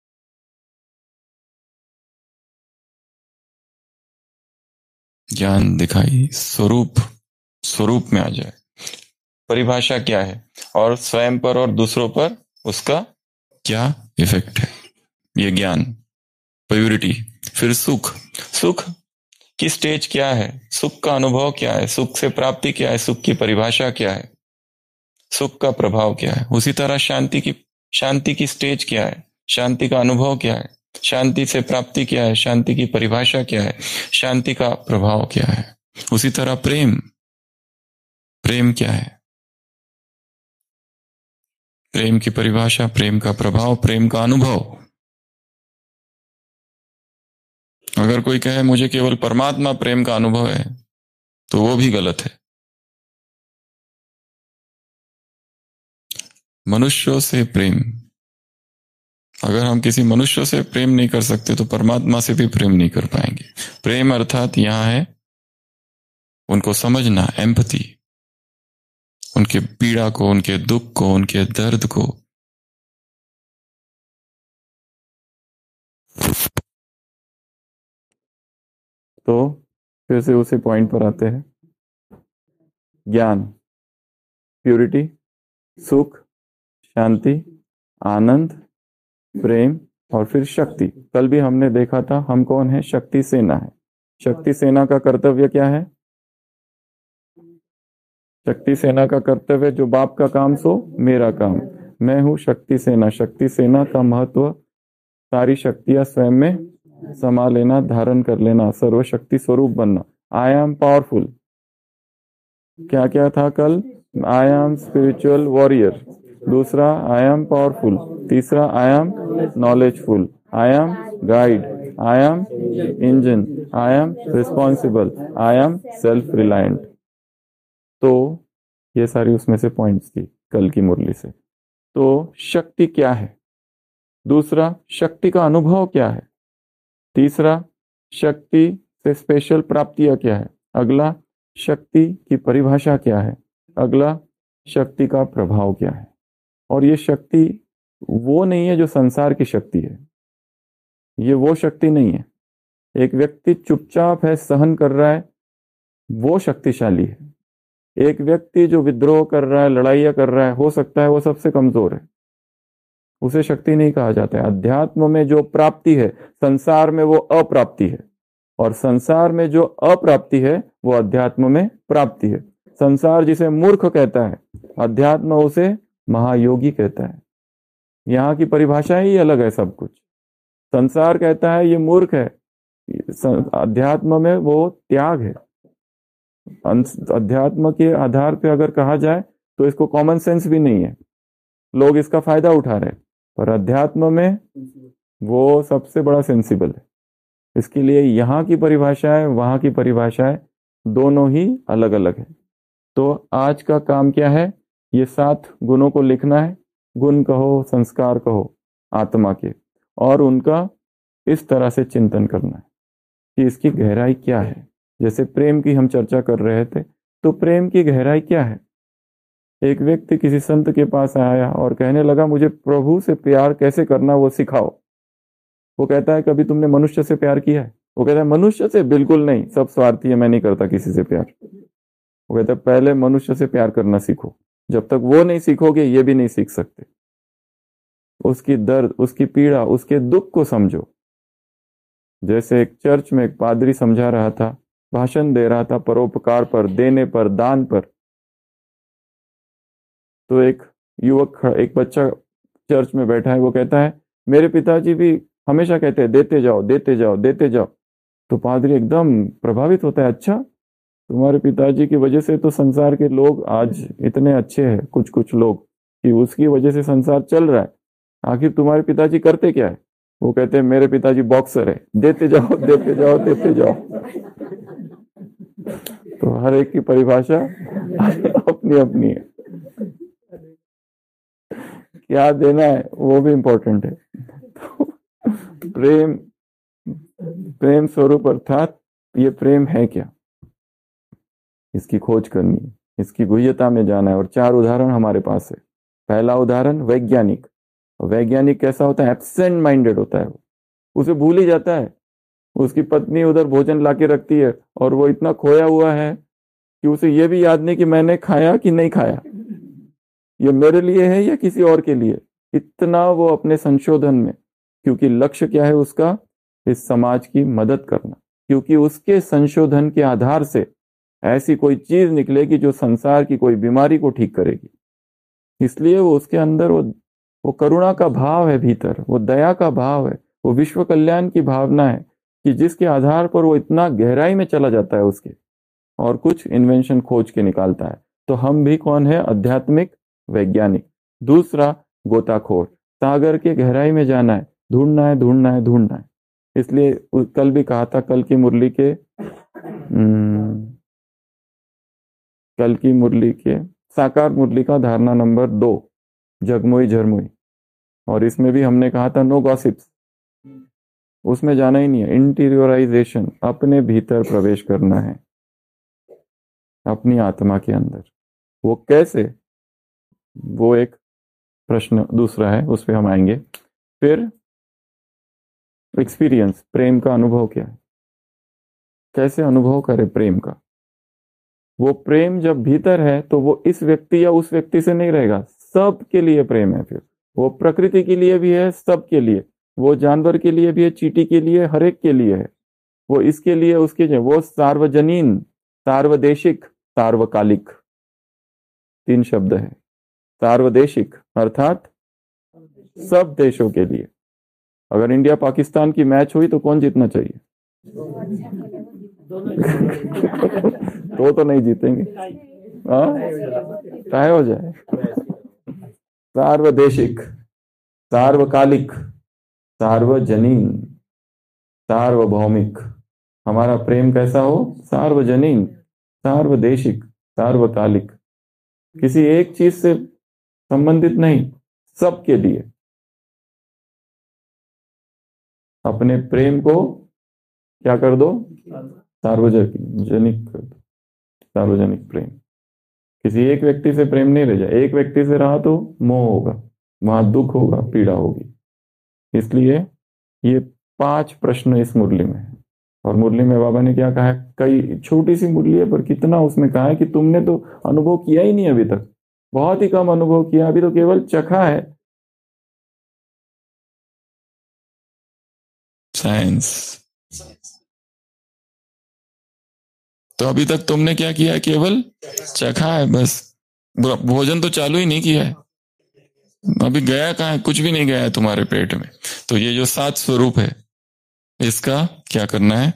ज्ञान दिखाई स्वरूप, स्वरूप में आ जाए। परिभाषा क्या है और स्वयं पर और दूसरों पर उसका क्या इफेक्ट है, ये ज्ञान। प्योरिटी। फिर सुख। सुख की स्टेज क्या है? सुख का अनुभव क्या है? सुख से प्राप्ति क्या है? सुख की परिभाषा क्या है? सुख का प्रभाव क्या है? उसी तरह शांति की स्टेज क्या है? शांति का अनुभव क्या है? शांति से प्राप्ति क्या है? शांति की परिभाषा क्या है? शांति का प्रभाव क्या है? उसी तरह प्रेम। प्रेम क्या है? प्रेम की परिभाषा, प्रेम का प्रभाव, प्रेम का अनुभव। अगर कोई कहे मुझे केवल परमात्मा प्रेम का अनुभव है तो वो भी गलत है। मनुष्यों से प्रेम, अगर हम किसी मनुष्य से प्रेम नहीं कर सकते तो परमात्मा से भी प्रेम नहीं कर पाएंगे। प्रेम अर्थात यहां है उनको समझना, एम्पैथी, उनके पीड़ा को, उनके दुख को, उनके दर्द को। तो फिर से उसी पॉइंट पर आते हैं। ज्ञान, प्यूरिटी, सुख, शांति, आनंद, प्रेम और फिर शक्ति। कल भी हमने देखा था हम कौन है? शक्ति सेना है। शक्ति सेना का कर्तव्य क्या है? शक्ति सेना का कर्तव्य, जो बाप का काम सो मेरा काम। मैं हूं शक्ति सेना। शक्ति सेना का महत्व सारी शक्तियां स्वयं में समा लेना, धारण कर लेना, सर्वशक्ति स्वरूप बनना। I am powerful. क्या क्या था कल? आई एम स्पिरिचुअल वॉरियर, दूसरा आई एम पावरफुल, तीसरा I am knowledgeful, I am guide, I am engine, I am responsible, I am self reliant. तो ये सारी उसमें से पॉइंट्स थी कल की मुरली से। तो शक्ति क्या है, दूसरा शक्ति का अनुभव क्या है, तीसरा शक्ति से स्पेशल प्राप्तियां क्या है, अगला शक्ति की परिभाषा क्या है, अगला शक्ति का प्रभाव क्या है। और ये शक्ति वो नहीं है जो संसार की शक्ति है, ये वो शक्ति नहीं है। एक व्यक्ति चुपचाप है, सहन कर रहा है, वो शक्तिशाली है। एक व्यक्ति जो विद्रोह कर रहा है, लड़ाइयां कर रहा है, हो सकता है वो सबसे कमजोर है, उसे शक्ति नहीं कहा जाता है। अध्यात्म में जो प्राप्ति है संसार में वो अप्राप्ति है, और संसार में जो अप्राप्ति है वो अध्यात्म में प्राप्ति है। संसार जिसे मूर्ख कहता है, अध्यात्म उसे महायोगी कहता है। यहाँ की परिभाषा ही अलग है सब कुछ। संसार कहता है ये मूर्ख है, अध्यात्म में वो त्याग है। अध्यात्म के आधार पे अगर कहा जाए तो इसको कॉमन सेंस भी नहीं है, लोग इसका फायदा उठा रहे हैं, पर अध्यात्म में वो सबसे बड़ा सेंसिबल है। इसके लिए यहाँ की परिभाषाएं वहां की परिभाषाएं दोनों ही अलग अलग है। तो आज का काम क्या है, ये 7 गुणों को लिखना है, गुण कहो संस्कार कहो आत्मा के, और उनका इस तरह से चिंतन करना है कि इसकी गहराई क्या है। जैसे प्रेम की हम चर्चा कर रहे थे, तो प्रेम की गहराई क्या है। एक व्यक्ति किसी संत के पास आया और कहने लगा मुझे प्रभु से प्यार कैसे करना वो सिखाओ। वो कहता है कभी तुमने मनुष्य से प्यार किया है? वो कहता है मनुष्य से बिल्कुल नहीं, सब स्वार्थी है, मैं नहीं करता किसी से प्यार। वो कहता है पहले मनुष्य से प्यार करना सीखो, जब तक वो नहीं सीखोगे ये भी नहीं सीख सकते। उसकी दर्द, उसकी पीड़ा, उसके दुख को समझो। जैसे एक चर्च में एक पादरी समझा रहा था, भाषण दे रहा था परोपकार पर, देने पर, दान पर। तो एक युवक, एक बच्चा चर्च में बैठा है, वो कहता है मेरे पिताजी भी हमेशा कहते हैं देते जाओ देते जाओ देते जाओ। तो पादरी एकदम प्रभावित होता है, अच्छा तुम्हारे पिताजी की वजह से तो संसार के लोग आज इतने अच्छे हैं, कुछ कुछ लोग, कि उसकी वजह से संसार चल रहा है, आखिर तुम्हारे पिताजी करते क्या है? वो कहते हैं मेरे पिताजी बॉक्सर है, देते जाओ देते जाओ देते जाओ। तो हर एक की परिभाषा अपनी अपनी है, क्या देना है वो भी इंपॉर्टेंट है। तो प्रेम स्वरूप अर्थात ये प्रेम है क्या, इसकी खोज करनी है, इसकी गुह्यता में जाना है। और 4 उदाहरण हमारे पास है। पहला उदाहरण वैज्ञानिक। वैज्ञानिक कैसा होता है? एब्सेंट माइंडेड होता है, वो उसे भूल ही जाता है। उसकी पत्नी उधर भोजन लाके रखती है और वो इतना खोया हुआ है कि उसे ये भी याद नहीं कि मैंने खाया कि नहीं खाया, ये मेरे लिए है या किसी और के लिए। इतना वो अपने संशोधन में, क्योंकि लक्ष्य क्या है उसका, इस समाज की मदद करना, क्योंकि उसके संशोधन के आधार से ऐसी कोई चीज निकलेगी जो संसार की कोई बीमारी को ठीक करेगी। इसलिए वो उसके अंदर वो करुणा का भाव है, भीतर वो दया का भाव है, वो विश्व कल्याण की भावना है, कि जिसके आधार पर वो इतना गहराई में चला जाता है उसके, और कुछ इन्वेंशन खोज के निकालता है। तो हम भी कौन है? आध्यात्मिक वैज्ञानिक। दूसरा गोताखोर, सागर के गहराई में जाना है, ढूंढना है ढूंढना है ढूंढना है। इसलिए कल भी कहा था, कल की मुरली के साकार मुरली का धारणा नंबर 2, जगमुई झरमुई, और इसमें भी हमने कहा था नो गॉसिप्स, उसमें जाना ही नहीं है। इंटीरियोराइजेशन, अपने भीतर प्रवेश करना है, अपनी आत्मा के अंदर। वो कैसे, वो एक प्रश्न दूसरा है, उस पर हम आएंगे। फिर एक्सपीरियंस, प्रेम का अनुभव क्या है, कैसे अनुभव करे प्रेम का। वो प्रेम जब भीतर है तो वो इस व्यक्ति या उस व्यक्ति से नहीं रहेगा, सबके लिए प्रेम है। फिर वो प्रकृति के लिए भी है, सबके लिए, वो जानवर के लिए भी है, चींटी के लिए, हर एक के लिए है। वो इसके लिए, उसके लिए, वो सार्वजनीन, सार्वदेशिक, सार्वकालिक, 3 शब्द है। सार्वदेशिक अर्थात सब देशों के लिए। अगर इंडिया पाकिस्तान की मैच हुई तो कौन जीतना चाहिए? तो नहीं जीतेंगे, चाहे हो जाए। सार्वदेशिक, सार्वकालिक, सार्वजनीन, सार्वभौमिक। हमारा प्रेम कैसा हो? सार्वजनीन, सार्वदेशिक, सार्वकालिक, किसी एक चीज से संबंधित नहीं, सबके लिए। अपने प्रेम को क्या कर दो? सार्वजनिक कर दो। सार्वजनिक प्रेम। किसी एक व्यक्ति से प्रेम नहीं रह जाए। एक व्यक्ति से रहा तो मोह होगा, वहां दुख होगा, पीड़ा होगी। इसलिए ये 5 प्रश्न इस मुरली में है। और मुरली में बाबा ने क्या कहा है? कई छोटी सी मुरली है पर कितना उसमें कहा है कि तुमने तो अनुभव किया ही नहीं अभी तक, बहुत ही कम अनुभव किया, अभी तो केवल चखा है। साइंस। तो अभी तक तुमने क्या किया है? केवल चखा है बस, भोजन तो चालू ही नहीं किया है। अभी गया कहाँ है? कुछ भी नहीं गया है तुम्हारे पेट में। तो ये जो 7 स्वरूप है, इसका क्या करना है?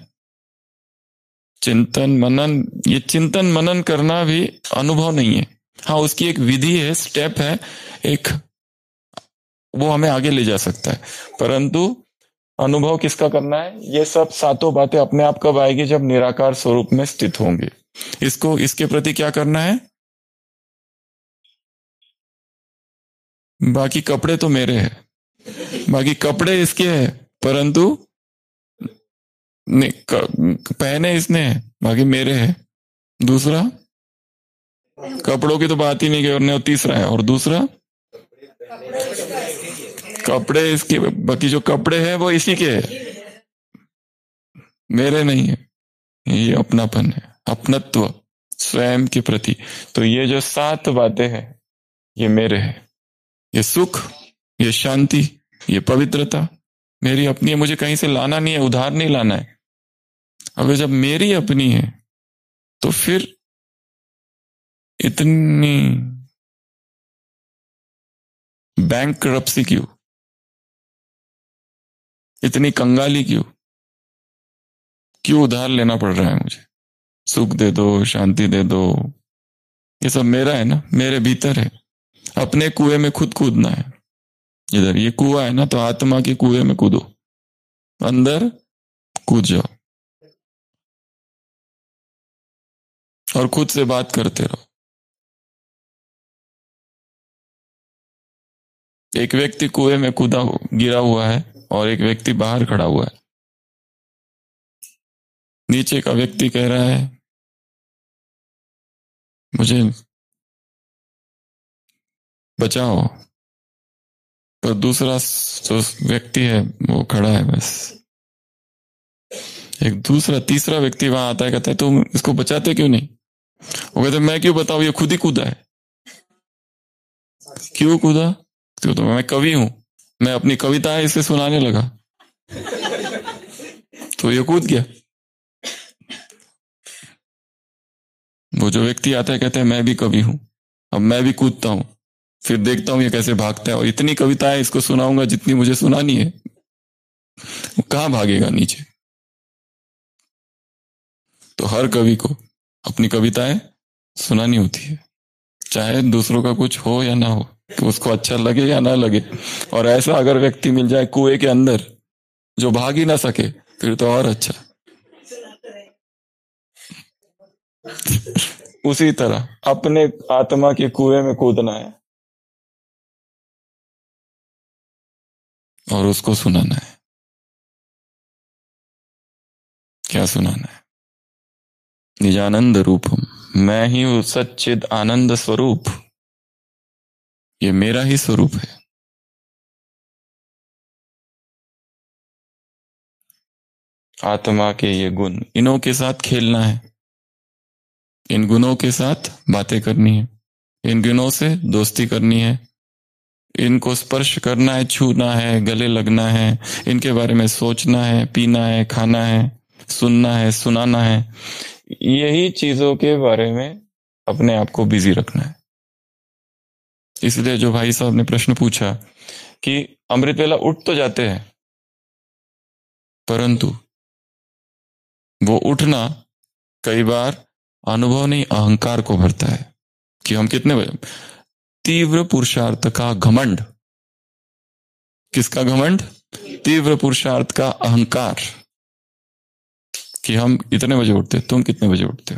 चिंतन मनन। ये चिंतन मनन करना भी अनुभव नहीं है। हाँ, उसकी एक विधि है, स्टेप है एक, वो हमें आगे ले जा सकता है, परंतु अनुभव किसका करना है? ये सब 7 बातें अपने आप कब आएगी? जब निराकार स्वरूप में स्थित होंगे। इसको, इसके प्रति क्या करना है? बाकी कपड़े तो मेरे हैं, बाकी कपड़े इसके हैं, परंतु पहने इसने हैं, बाकी मेरे हैं। दूसरा, कपड़ों की तो बात ही नहीं की, और तीसरा है, और दूसरा कपड़े इसके, बाकी जो कपड़े हैं वो इसी के हैं, मेरे नहीं है। ये अपनापन है, अपनत्व स्वयं के प्रति। तो ये जो 7 बातें हैं ये मेरे हैं। ये सुख, ये शांति, ये पवित्रता मेरी अपनी है, मुझे कहीं से लाना नहीं है, उधार नहीं लाना है। अब जब मेरी अपनी है तो फिर इतनी बैंकरप्सी क्यों? इतनी कंगाली क्यों? क्यों उधार लेना पड़ रहा है मुझे? सुख दे दो, शांति दे दो, ये सब मेरा है ना, मेरे भीतर है। अपने कुएं में खुद कूदना है। इधर ये कुआं है ना, तो आत्मा के कुएं में कूदो, अंदर कूद जाओ और खुद से बात करते रहो। एक व्यक्ति कुएं में गिरा हुआ है और एक व्यक्ति बाहर खड़ा हुआ है। नीचे का व्यक्ति कह रहा है मुझे बचाओ, पर दूसरा जो व्यक्ति है वो खड़ा है बस। एक दूसरा तीसरा व्यक्ति वहां आता है, कहता है तुम इसको बचाते क्यों नहीं? वो कहते मैं क्यों बताऊं, ये खुद ही कूदा है। क्यों कूदा? क्यों? तो मैं कवि हूं, मैं अपनी कविताएं इसे सुनाने लगा तो ये कूद गया। वो जो व्यक्ति आता है कहता है मैं भी कवि हूं, अब मैं भी कूदता हूं, फिर देखता हूं ये कैसे भागता है, और इतनी कविताएं इसको सुनाऊंगा जितनी मुझे सुनानी है। वो कहां भागेगा नीचे? तो हर कवि को अपनी कविताएं सुनानी होती है, चाहे दूसरों का कुछ हो या ना हो, कि उसको अच्छा लगे या ना लगे। और ऐसा अगर व्यक्ति मिल जाए कुएं के अंदर जो भाग ही ना सके, फिर तो और अच्छा। उसी तरह अपने आत्मा के कुएं में कूदना है और उसको सुनाना है। क्या सुनाना है? निजानंद रूपम, मैं ही हूं सच्चिद आनंद स्वरूप। ये मेरा ही स्वरूप है। आत्मा के ये गुण, इनों के साथ खेलना है, इन गुणों के साथ बातें करनी है, इन गुणों से दोस्ती करनी है, इनको स्पर्श करना है, छूना है, गले लगना है, इनके बारे में सोचना है, पीना है, खाना है, सुनना है, सुनाना है। यही चीजों के बारे में अपने आप को बिजी रखना है। इसलिए जो भाई साहब ने प्रश्न पूछा कि अमृत वेला उठ तो जाते हैं, परंतु वो उठना कई बार अनुभव नहीं, अहंकार को भरता है। कि हम कितने बजे, तीव्र पुरुषार्थ का घमंड। किसका घमंड? तीव्र पुरुषार्थ का अहंकार, कि हम इतने बजे उठते, तुम कितने बजे उठते हो।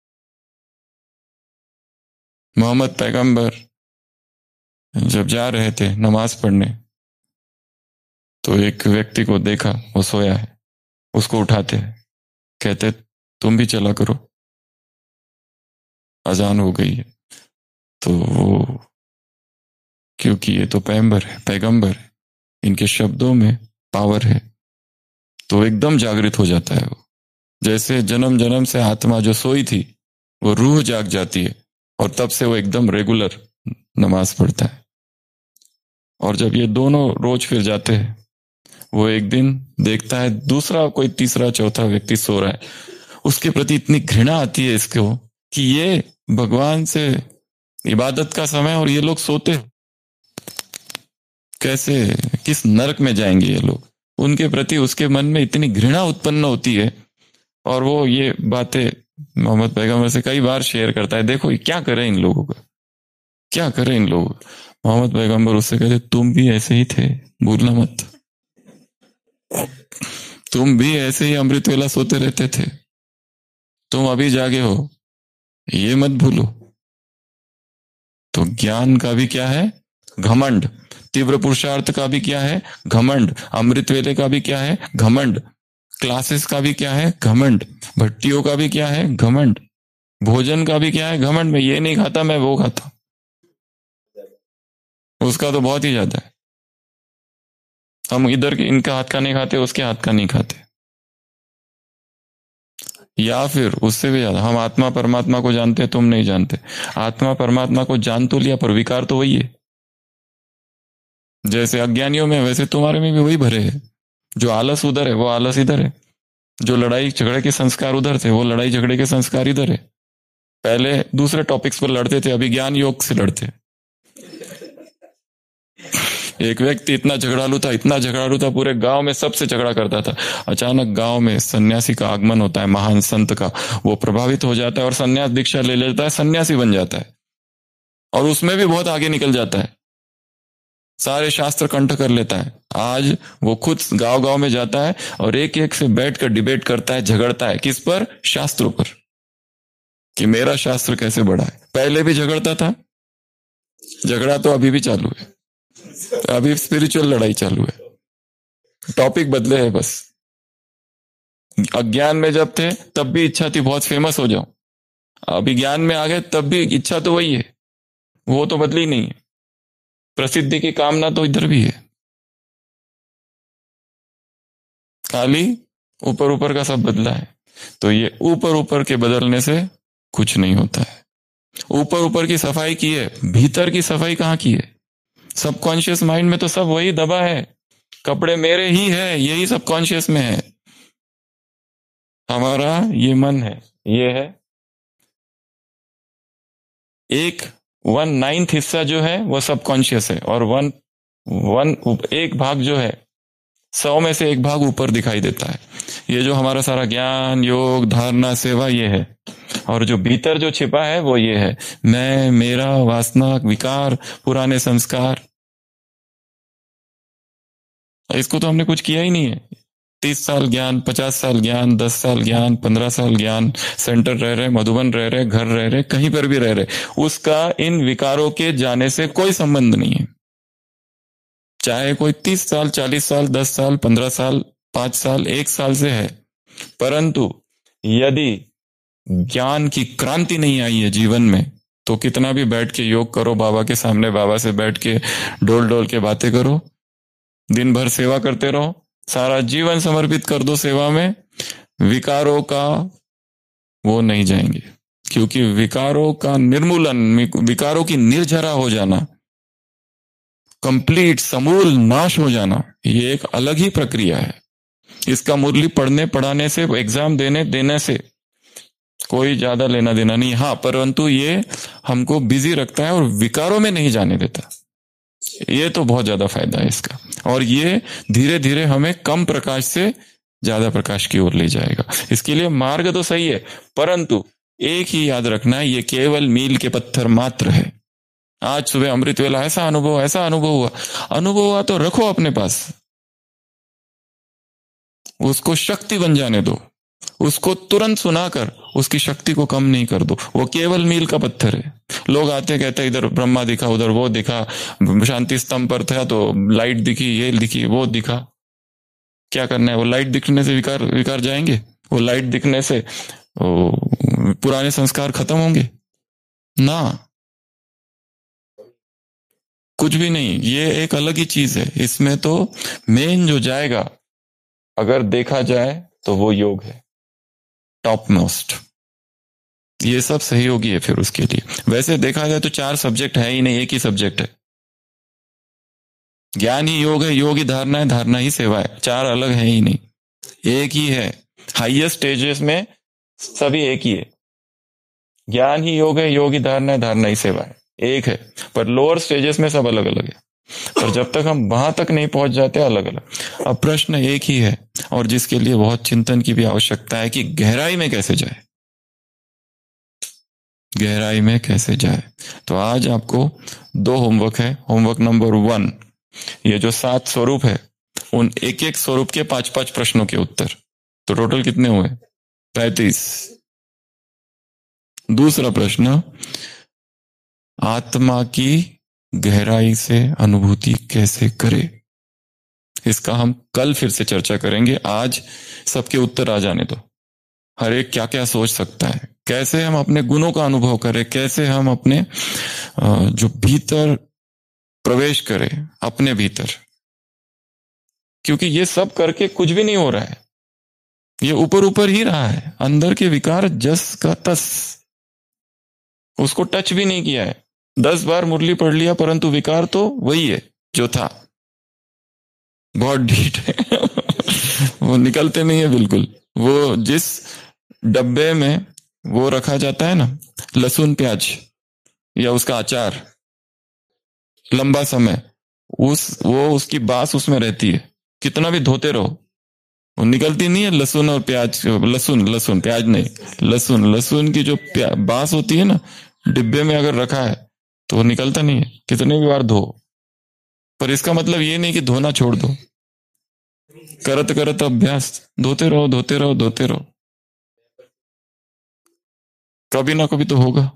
मोहम्मद पैगंबर जब जा रहे थे नमाज पढ़ने, तो एक व्यक्ति को देखा, वो सोया है, उसको उठाते हैं, कहते तुम भी चला करो, अजान हो गई है। तो वो, क्योंकि ये तो पैगंबर है, इनके शब्दों में पावर है, तो एकदम जागृत हो जाता है वो। जैसे जन्म जन्म से आत्मा जो सोई थी, वो रूह जाग जाती है, और तब से वो एकदम रेगुलर नमाज पढ़ता है। और जब ये दोनों रोज फिर जाते हैं, वो एक दिन देखता है दूसरा कोई तीसरा चौथा व्यक्ति सो रहा है, उसके प्रति इतनी घृणा आती है इसको कि ये भगवान से इबादत का समय और ये लोग सोते, कैसे, किस नरक में जाएंगे ये लोग। उनके प्रति उसके मन में इतनी घृणा उत्पन्न होती है, और वो ये बातें मोहम्मद पैगंबर से कई बार शेयर करता है, देखो ये क्या करे इन लोगों का, क्या करे इन लोग। मोहम्मद पैगंबर उससे कहते तुम भी ऐसे ही थे, भूलना मत, तुम भी ऐसे ही अमृत वेला सोते रहते थे, तुम अभी जागे हो, ये मत भूलो। तो ज्ञान का भी क्या है? घमंड। तीव्र पुरुषार्थ का भी क्या है? घमंड। अमृत वेले का भी क्या है? घमंड। क्लासेस का भी क्या है? घमंड। भट्टियों का भी क्या है? घमंड। भोजन का भी क्या है? घमंड। मैं ये नहीं खाता, मैं वो खाता, उसका तो बहुत ही ज्यादा है। हम इधर इनका हाथ का नहीं खाते, उसके हाथ का नहीं खाते। या फिर उससे भी ज्यादा, हम आत्मा परमात्मा को जानते, तुम नहीं जानते। आत्मा परमात्मा को जान तो लिया, पर विकार तो वही है। जैसे अज्ञानियों में, वैसे तुम्हारे में भी वही भरे है। जो आलस उधर है, वो आलस इधर है। जो लड़ाई झगड़े के संस्कार उधर थे, वो लड़ाई झगड़े के संस्कार इधर है। पहले दूसरे टॉपिक्स पर लड़ते थे, अभी ज्ञान योग से लड़ते। एक व्यक्ति इतना झगड़ालू था, पूरे गांव में सबसे झगड़ा करता था। अचानक गांव में सन्यासी का आगमन होता है, महान संत का। वो प्रभावित हो जाता है और सन्यास दीक्षा ले लेता है, सन्यासी बन जाता है, और उसमें भी बहुत आगे निकल जाता है, सारे शास्त्र कंठ कर लेता है। आज वो खुद गांव गांव में जाता है और एक एक से बैठकर डिबेट करता है, झगड़ता है। किस पर? शास्त्रों पर, कि मेरा शास्त्र कैसे बड़ा है। पहले भी झगड़ता था, झगड़ा तो अभी भी चालू है, अभी स्पिरिचुअल लड़ाई चालू है, टॉपिक बदले है बस। अज्ञान में जब थे तब भी इच्छा थी बहुत फेमस हो जाऊं, अभी ज्ञान में आ गए तब भी इच्छा तो वही है, वो तो बदली नहीं है। प्रसिद्धि की कामना तो इधर भी है, खाली ऊपर ऊपर का सब बदला है। तो ये ऊपर ऊपर के बदलने से कुछ नहीं होता है। ऊपर ऊपर की सफाई की है, भीतर की सफाई कहाँ की है? सबकॉन्शियस माइंड में तो सब वही दबा है, कपड़े मेरे ही है, यही सबकॉन्शियस में है। हमारा ये मन है, ये है। 1/9 हिस्सा जो है वो सबकॉन्शियस है, और एक भाग जो है 100 में से एक भाग ऊपर दिखाई देता है। ये जो हमारा सारा ज्ञान, योग, धारणा, सेवा, ये है। और जो भीतर जो छिपा है वो ये है, मैं, मेरा, वासना, विकार, पुराने संस्कार। इसको तो हमने कुछ किया ही नहीं है। 30 साल ज्ञान, 50 साल ज्ञान, 10 साल ज्ञान, 15 साल ज्ञान, सेंटर रह रहे, मधुबन रह रहे, घर रह रहे, कहीं पर भी रह रहे, उसका इन विकारों के जाने से कोई संबंध नहीं है। चाहे कोई 30 साल, 40 साल, 10 साल, 15 साल, 5 साल, 1 साल से है, परंतु यदि ज्ञान की क्रांति नहीं आई है जीवन में, तो कितना भी बैठ के योग करो, बाबा के सामने, बाबा से बैठ के डोल डोल के बातें करो, दिन भर सेवा करते रहो, सारा जीवन समर्पित कर दो सेवा में, विकारों का वो नहीं जाएंगे। क्योंकि विकारों का निर्मूलन, विकारों की निर्जरा हो जाना, कंप्लीट समूल नाश हो जाना, ये एक अलग ही प्रक्रिया है। इसका मुरली पढ़ने पढ़ाने से, एग्जाम देने से कोई ज्यादा लेना देना नहीं। हाँ, परंतु ये हमको बिजी रखता है और विकारों में नहीं जाने देता। ये तो बहुत ज्यादा फायदा है इसका, और ये धीरे धीरे हमें कम प्रकाश से ज्यादा प्रकाश की ओर ले जाएगा। इसके लिए मार्ग तो सही है, परंतु एक ही याद रखना है, ये केवल मील के पत्थर मात्र है। आज सुबह अमृत वेला ऐसा अनुभव हुआ तो रखो अपने पास, उसको शक्ति बन जाने दो, उसको तुरंत सुनाकर उसकी शक्ति को कम नहीं कर दो। वो केवल मील का पत्थर है। लोग आते कहते इधर ब्रह्मा दिखा, उधर वो दिखा, शांति स्तंभ पर था तो लाइट दिखी, ये दिखी, वो दिखा। क्या करना है? वो लाइट दिखने से विकार जाएंगे? वो लाइट दिखने से पुराने संस्कार खत्म होंगे? ना, कुछ भी नहीं। ये एक अलग ही चीज है। इसमें तो मेन जो जाएगा अगर देखा जाए तो वो योग है, टॉप मोस्ट। ये सब सहयोगी है फिर उसके लिए। वैसे देखा जाए तो 4 सब्जेक्ट है ही नहीं, एक ही सब्जेक्ट है। ज्ञान ही योग है, योग ही धारणा है, धारणा ही सेवा है। 4 अलग है ही नहीं, एक ही है। हाईएस्ट स्टेजेस में सभी एक ही है। ज्ञान ही योग है, योग ही धारणा है, धारणा ही सेवा है, एक है। पर लोअर स्टेजेस में सब अलग अलग है। पर जब तक हम वहां तक नहीं पहुंच जाते अलग अलग। अब प्रश्न एक ही है और जिसके लिए बहुत चिंतन की भी आवश्यकता है कि गहराई में कैसे जाए, गहराई में कैसे जाए। तो आज आपको 2 होमवर्क है। होमवर्क नंबर 1, ये जो 7 स्वरूप है उन एक एक स्वरूप के 5-5 प्रश्नों के उत्तर। तो टोटल कितने हुए? 35। दूसरा प्रश्न, आत्मा की गहराई से अनुभूति कैसे करे। इसका हम कल फिर से चर्चा करेंगे। आज सबके उत्तर आ जाने दो। हर एक क्या क्या सोच सकता है, कैसे हम अपने गुणों का अनुभव करें, कैसे हम अपने जो भीतर प्रवेश करें, अपने भीतर। क्योंकि ये सब करके कुछ भी नहीं हो रहा है, ये ऊपर ऊपर ही रहा है। अंदर के विकार जस का तस, उसको टच भी नहीं किया है। 10 बार मुरली पढ़ लिया परंतु विकार तो वही है जो था। बहुत ढीठ है वो निकलते नहीं है बिल्कुल। वो जिस डब्बे में वो रखा जाता है ना, लहसुन प्याज या उसका अचार, लंबा समय उसकी बास उसमें रहती है। कितना भी धोते रहो वो निकलती नहीं है। लहसुन और प्याज, लहसुन प्याज नहीं, लहसुन की जो बास होती है ना, डिब्बे में अगर रखा है तो वो निकलता नहीं है, कितने भी बार धो। पर इसका मतलब ये नहीं कि धोना छोड़ दो। करत अभ्यास, धोते रहो। कभी ना कभी तो होगा।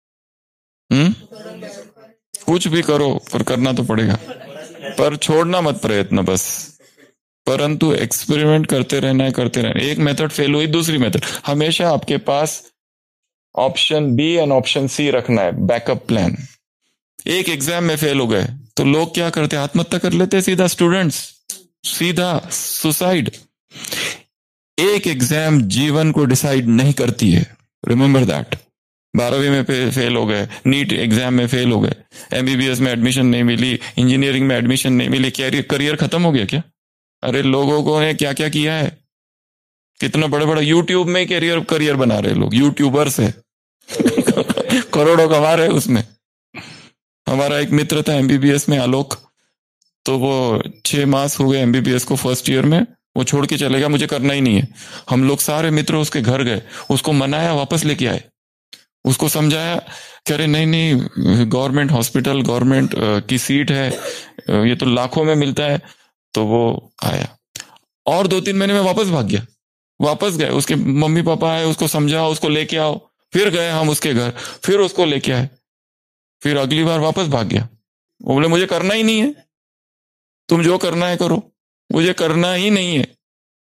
कुछ भी करो पर करना तो पड़ेगा। पर छोड़ना मत प्रयत्न बस, परंतु एक्सपेरिमेंट करते रहना है। एक मेथड फेल हुई, दूसरी मेथड। हमेशा आपके पास option B and option C रखना है, बैकअप प्लान। एक एग्जाम में फेल हो गए तो लोग क्या करते, आत्महत्या कर लेते सीधा। स्टूडेंट्स सीधा सुसाइड। एक एग्जाम जीवन को डिसाइड नहीं करती है, रिमेंबर दैट। 12वीं में फेल हो गए, नीट एग्जाम में फेल हो गए, एमबीबीएस में एडमिशन नहीं मिली, इंजीनियरिंग में एडमिशन नहीं मिली, करियर खत्म हो गया क्या? अरे लोगों को ने क्या क्या किया है, कितना बड़ा बड़ा यूट्यूब में करियर बना रहे लोग, यूट्यूबर से करोड़ों कमा रहे उसमें। हमारा एक मित्र था एमबीबीएस में, आलोक, तो वो 6 मास हो गए एमबीबीएस को, फर्स्ट ईयर में वो छोड़ के चले गया, मुझे करना ही नहीं है। हम लोग सारे मित्र उसके घर गए, उसको मनाया, वापस लेके आए, उसको समझाया कि अरे नहीं, गवर्नमेंट हॉस्पिटल, गवर्नमेंट की सीट है, ये तो लाखों में मिलता है। तो वो आया और 2-3 महीने में वापस भाग गया। वापस गए, उसके मम्मी पापा आए, उसको समझाओ, उसको लेके आओ। फिर गए हम उसके घर, फिर उसको लेके आए, फिर अगली बार वापस भाग गया। वो बोले मुझे करना ही नहीं है, तुम जो करना है करो, मुझे करना ही नहीं है।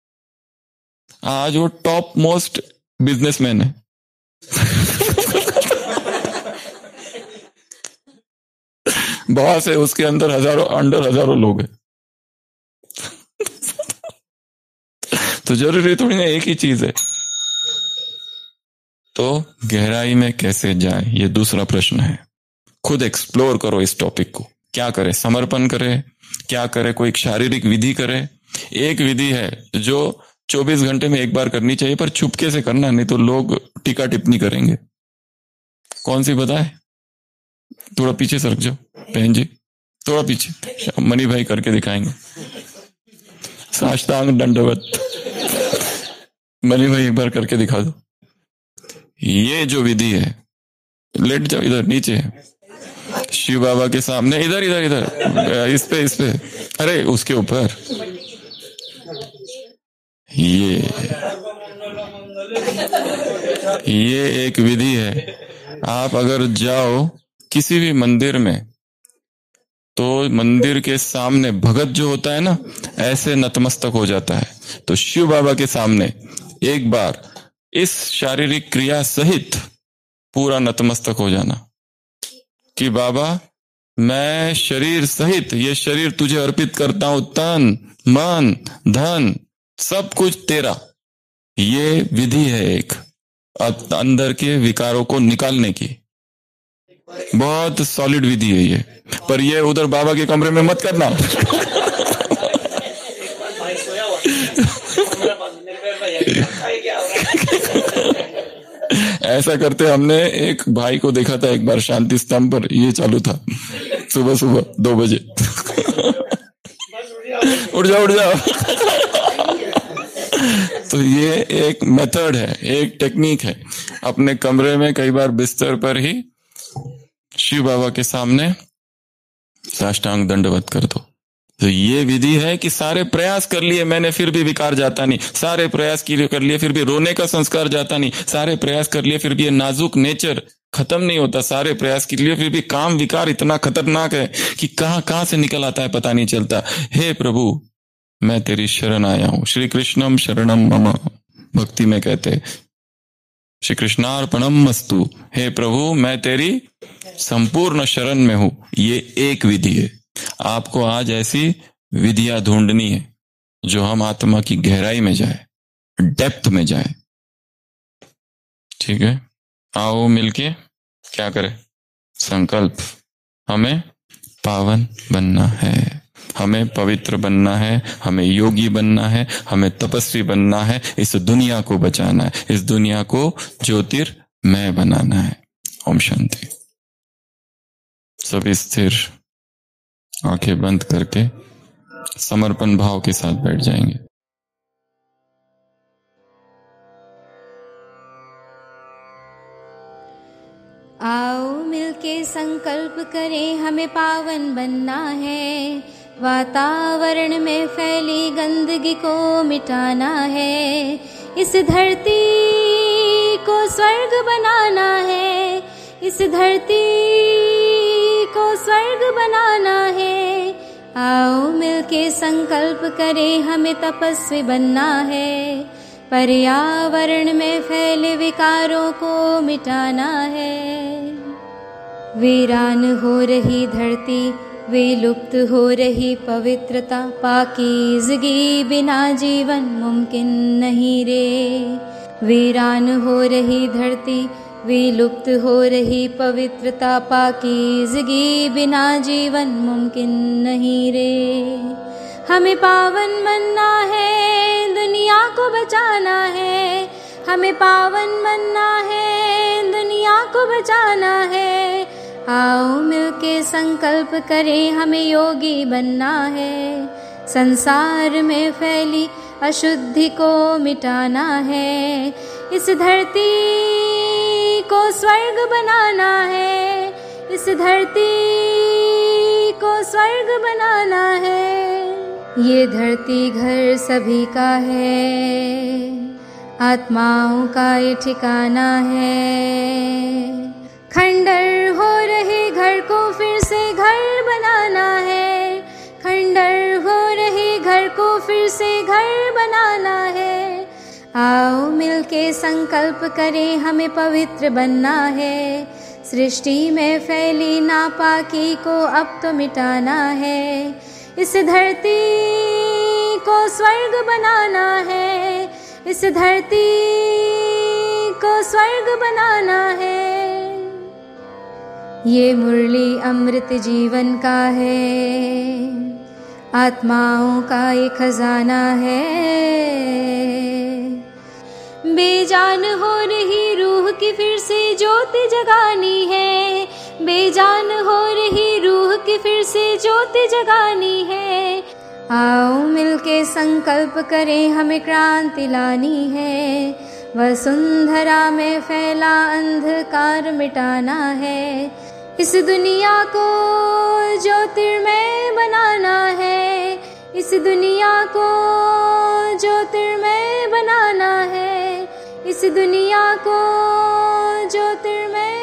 आज वो टॉप मोस्ट बिजनेसमैन है बॉस है, उसके अंदर हजारों लोग हैं। तो जरूरी थोड़ी ना एक ही चीज है। तो गहराई में कैसे जाए, ये दूसरा प्रश्न है। खुद एक्सप्लोर करो इस टॉपिक को। क्या करें, समर्पण करें, क्या करें, कोई शारीरिक विधि करें। एक विधि है जो 24 घंटे में एक बार करनी चाहिए, पर छुपके से करना, नहीं तो लोग टीका टिप्पणी करेंगे। कौन सी बताए? थोड़ा पीछे सरक जाओ बहन जी, थोड़ा पीछे, मनी भाई करके दिखाएंगे। साष्टांग दंडवत, मनी भाई एक बार करके दिखा दो। ये जो विधि है, लेट जाओ इधर नीचे शिव बाबा के सामने, इधर इधर इधर, इस पे, अरे उसके ऊपर, ये एक विधि है। आप अगर जाओ किसी भी मंदिर में तो मंदिर के सामने भगत जो होता है ना, ऐसे नतमस्तक हो जाता है। तो शिव बाबा के सामने एक बार इस शारीरिक क्रिया सहित पूरा नतमस्तक हो जाना कि बाबा मैं शरीर सहित ये शरीर तुझे अर्पित करता हूं, तन मन धन सब कुछ तेरा। ये विधि है एक अंदर के विकारों को निकालने की, बहुत सॉलिड विधि है ये। पर ये उधर बाबा के कमरे में मत करना। ऐसा करते हमने एक भाई को देखा था एक बार शांति स्तंभ पर, ये चालू था सुबह सुबह 2 बजे। उठ जाओ। तो ये एक मेथड है, एक टेक्निक है। अपने कमरे में कई बार बिस्तर पर ही शिव बाबा के सामने साष्टांग दंडवत कर दो। तो ये विधि है कि सारे प्रयास कर लिए मैंने फिर भी विकार जाता नहीं, सारे प्रयास कर लिए फिर भी रोने का संस्कार जाता नहीं, सारे प्रयास कर लिए फिर भी ये नाजुक नेचर खत्म नहीं होता, सारे प्रयास के लिए फिर भी काम विकार इतना खतरनाक है कि कहां से निकल आता है पता नहीं चलता। हे प्रभु मैं तेरी शरण आया हूं। श्री कृष्णम शरणम मम, भक्ति में कहते श्री कृष्णार्पणम मस्तु, हे प्रभु मैं तेरी संपूर्ण शरण में हूं। ये एक विधि है। आपको आज ऐसी विधियां ढूंढनी है जो हम आत्मा की गहराई में जाए, डेप्थ में जाए। ठीक है, आओ मिलके क्या करें, संकल्प। हमें पावन बनना है, हमें पवित्र बनना है, हमें योगी बनना है, हमें तपस्वी बनना है, इस दुनिया को बचाना है, इस दुनिया को ज्योतिर्मय बनाना है। ओम शांति। सभी स्थिर आंखें बंद करके समर्पण भाव के साथ बैठ जाएंगे। आओ मिलके संकल्प करें, हमें पावन बनना है, वातावरण में फैली गंदगी को मिटाना है, इस धरती को स्वर्ग बनाना है, इस धरती को स्वर्ग बनाना है। आओ मिलके संकल्प करें, हमें तपस्वी बनना है, पर्यावरण में फैले विकारों को मिटाना है। वीरान हो रही धरती, विलुप्त हो रही पवित्रता, पाकीज़गी बिना जीवन मुमकिन नहीं रे। वीरान हो रही धरती, विलुप्त हो रही पवित्रता, पाकीज़गी बिना जीवन मुमकिन नहीं रे। हमें पावन बनना है, दुनिया को बचाना है, हमें पावन बनना है, दुनिया को बचाना है। आओ मिलके संकल्प करें, हमें योगी बनना है, संसार में फैली अशुद्धि को मिटाना है, इस धरती को स्वर्ग बनाना है, इस धरती को स्वर्ग बनाना है। ये धरती घर सभी का है, आत्माओं का ये ठिकाना है। खंडर हो रहे घर को फिर से घर बनाना है, खंडर हो रहे घर को फिर से घर बनाना है। आओ मिलके संकल्प करें, हमें पवित्र बनना है, सृष्टि में फैली नापाकी को अब तो मिटाना है, इस धरती को स्वर्ग बनाना है, इस धरती को स्वर्ग बनाना है। ये मुरली अमृत जीवन का है, आत्माओं का ये खजाना है। बेजान हो रही रूह की फिर से ज्योति जगानी है, बेजान हो रही रूह की फिर से ज्योति जगानी है। आओ मिलके संकल्प करें, हमें क्रांति लानी है, वसुंधरा में फैला अंधकार मिटाना है। इस दुनिया को ज्योतिर्मय बनाना है, इस दुनिया को ज्योतिर्मय बनाना है, इस दुनिया को ज्योतिर्मय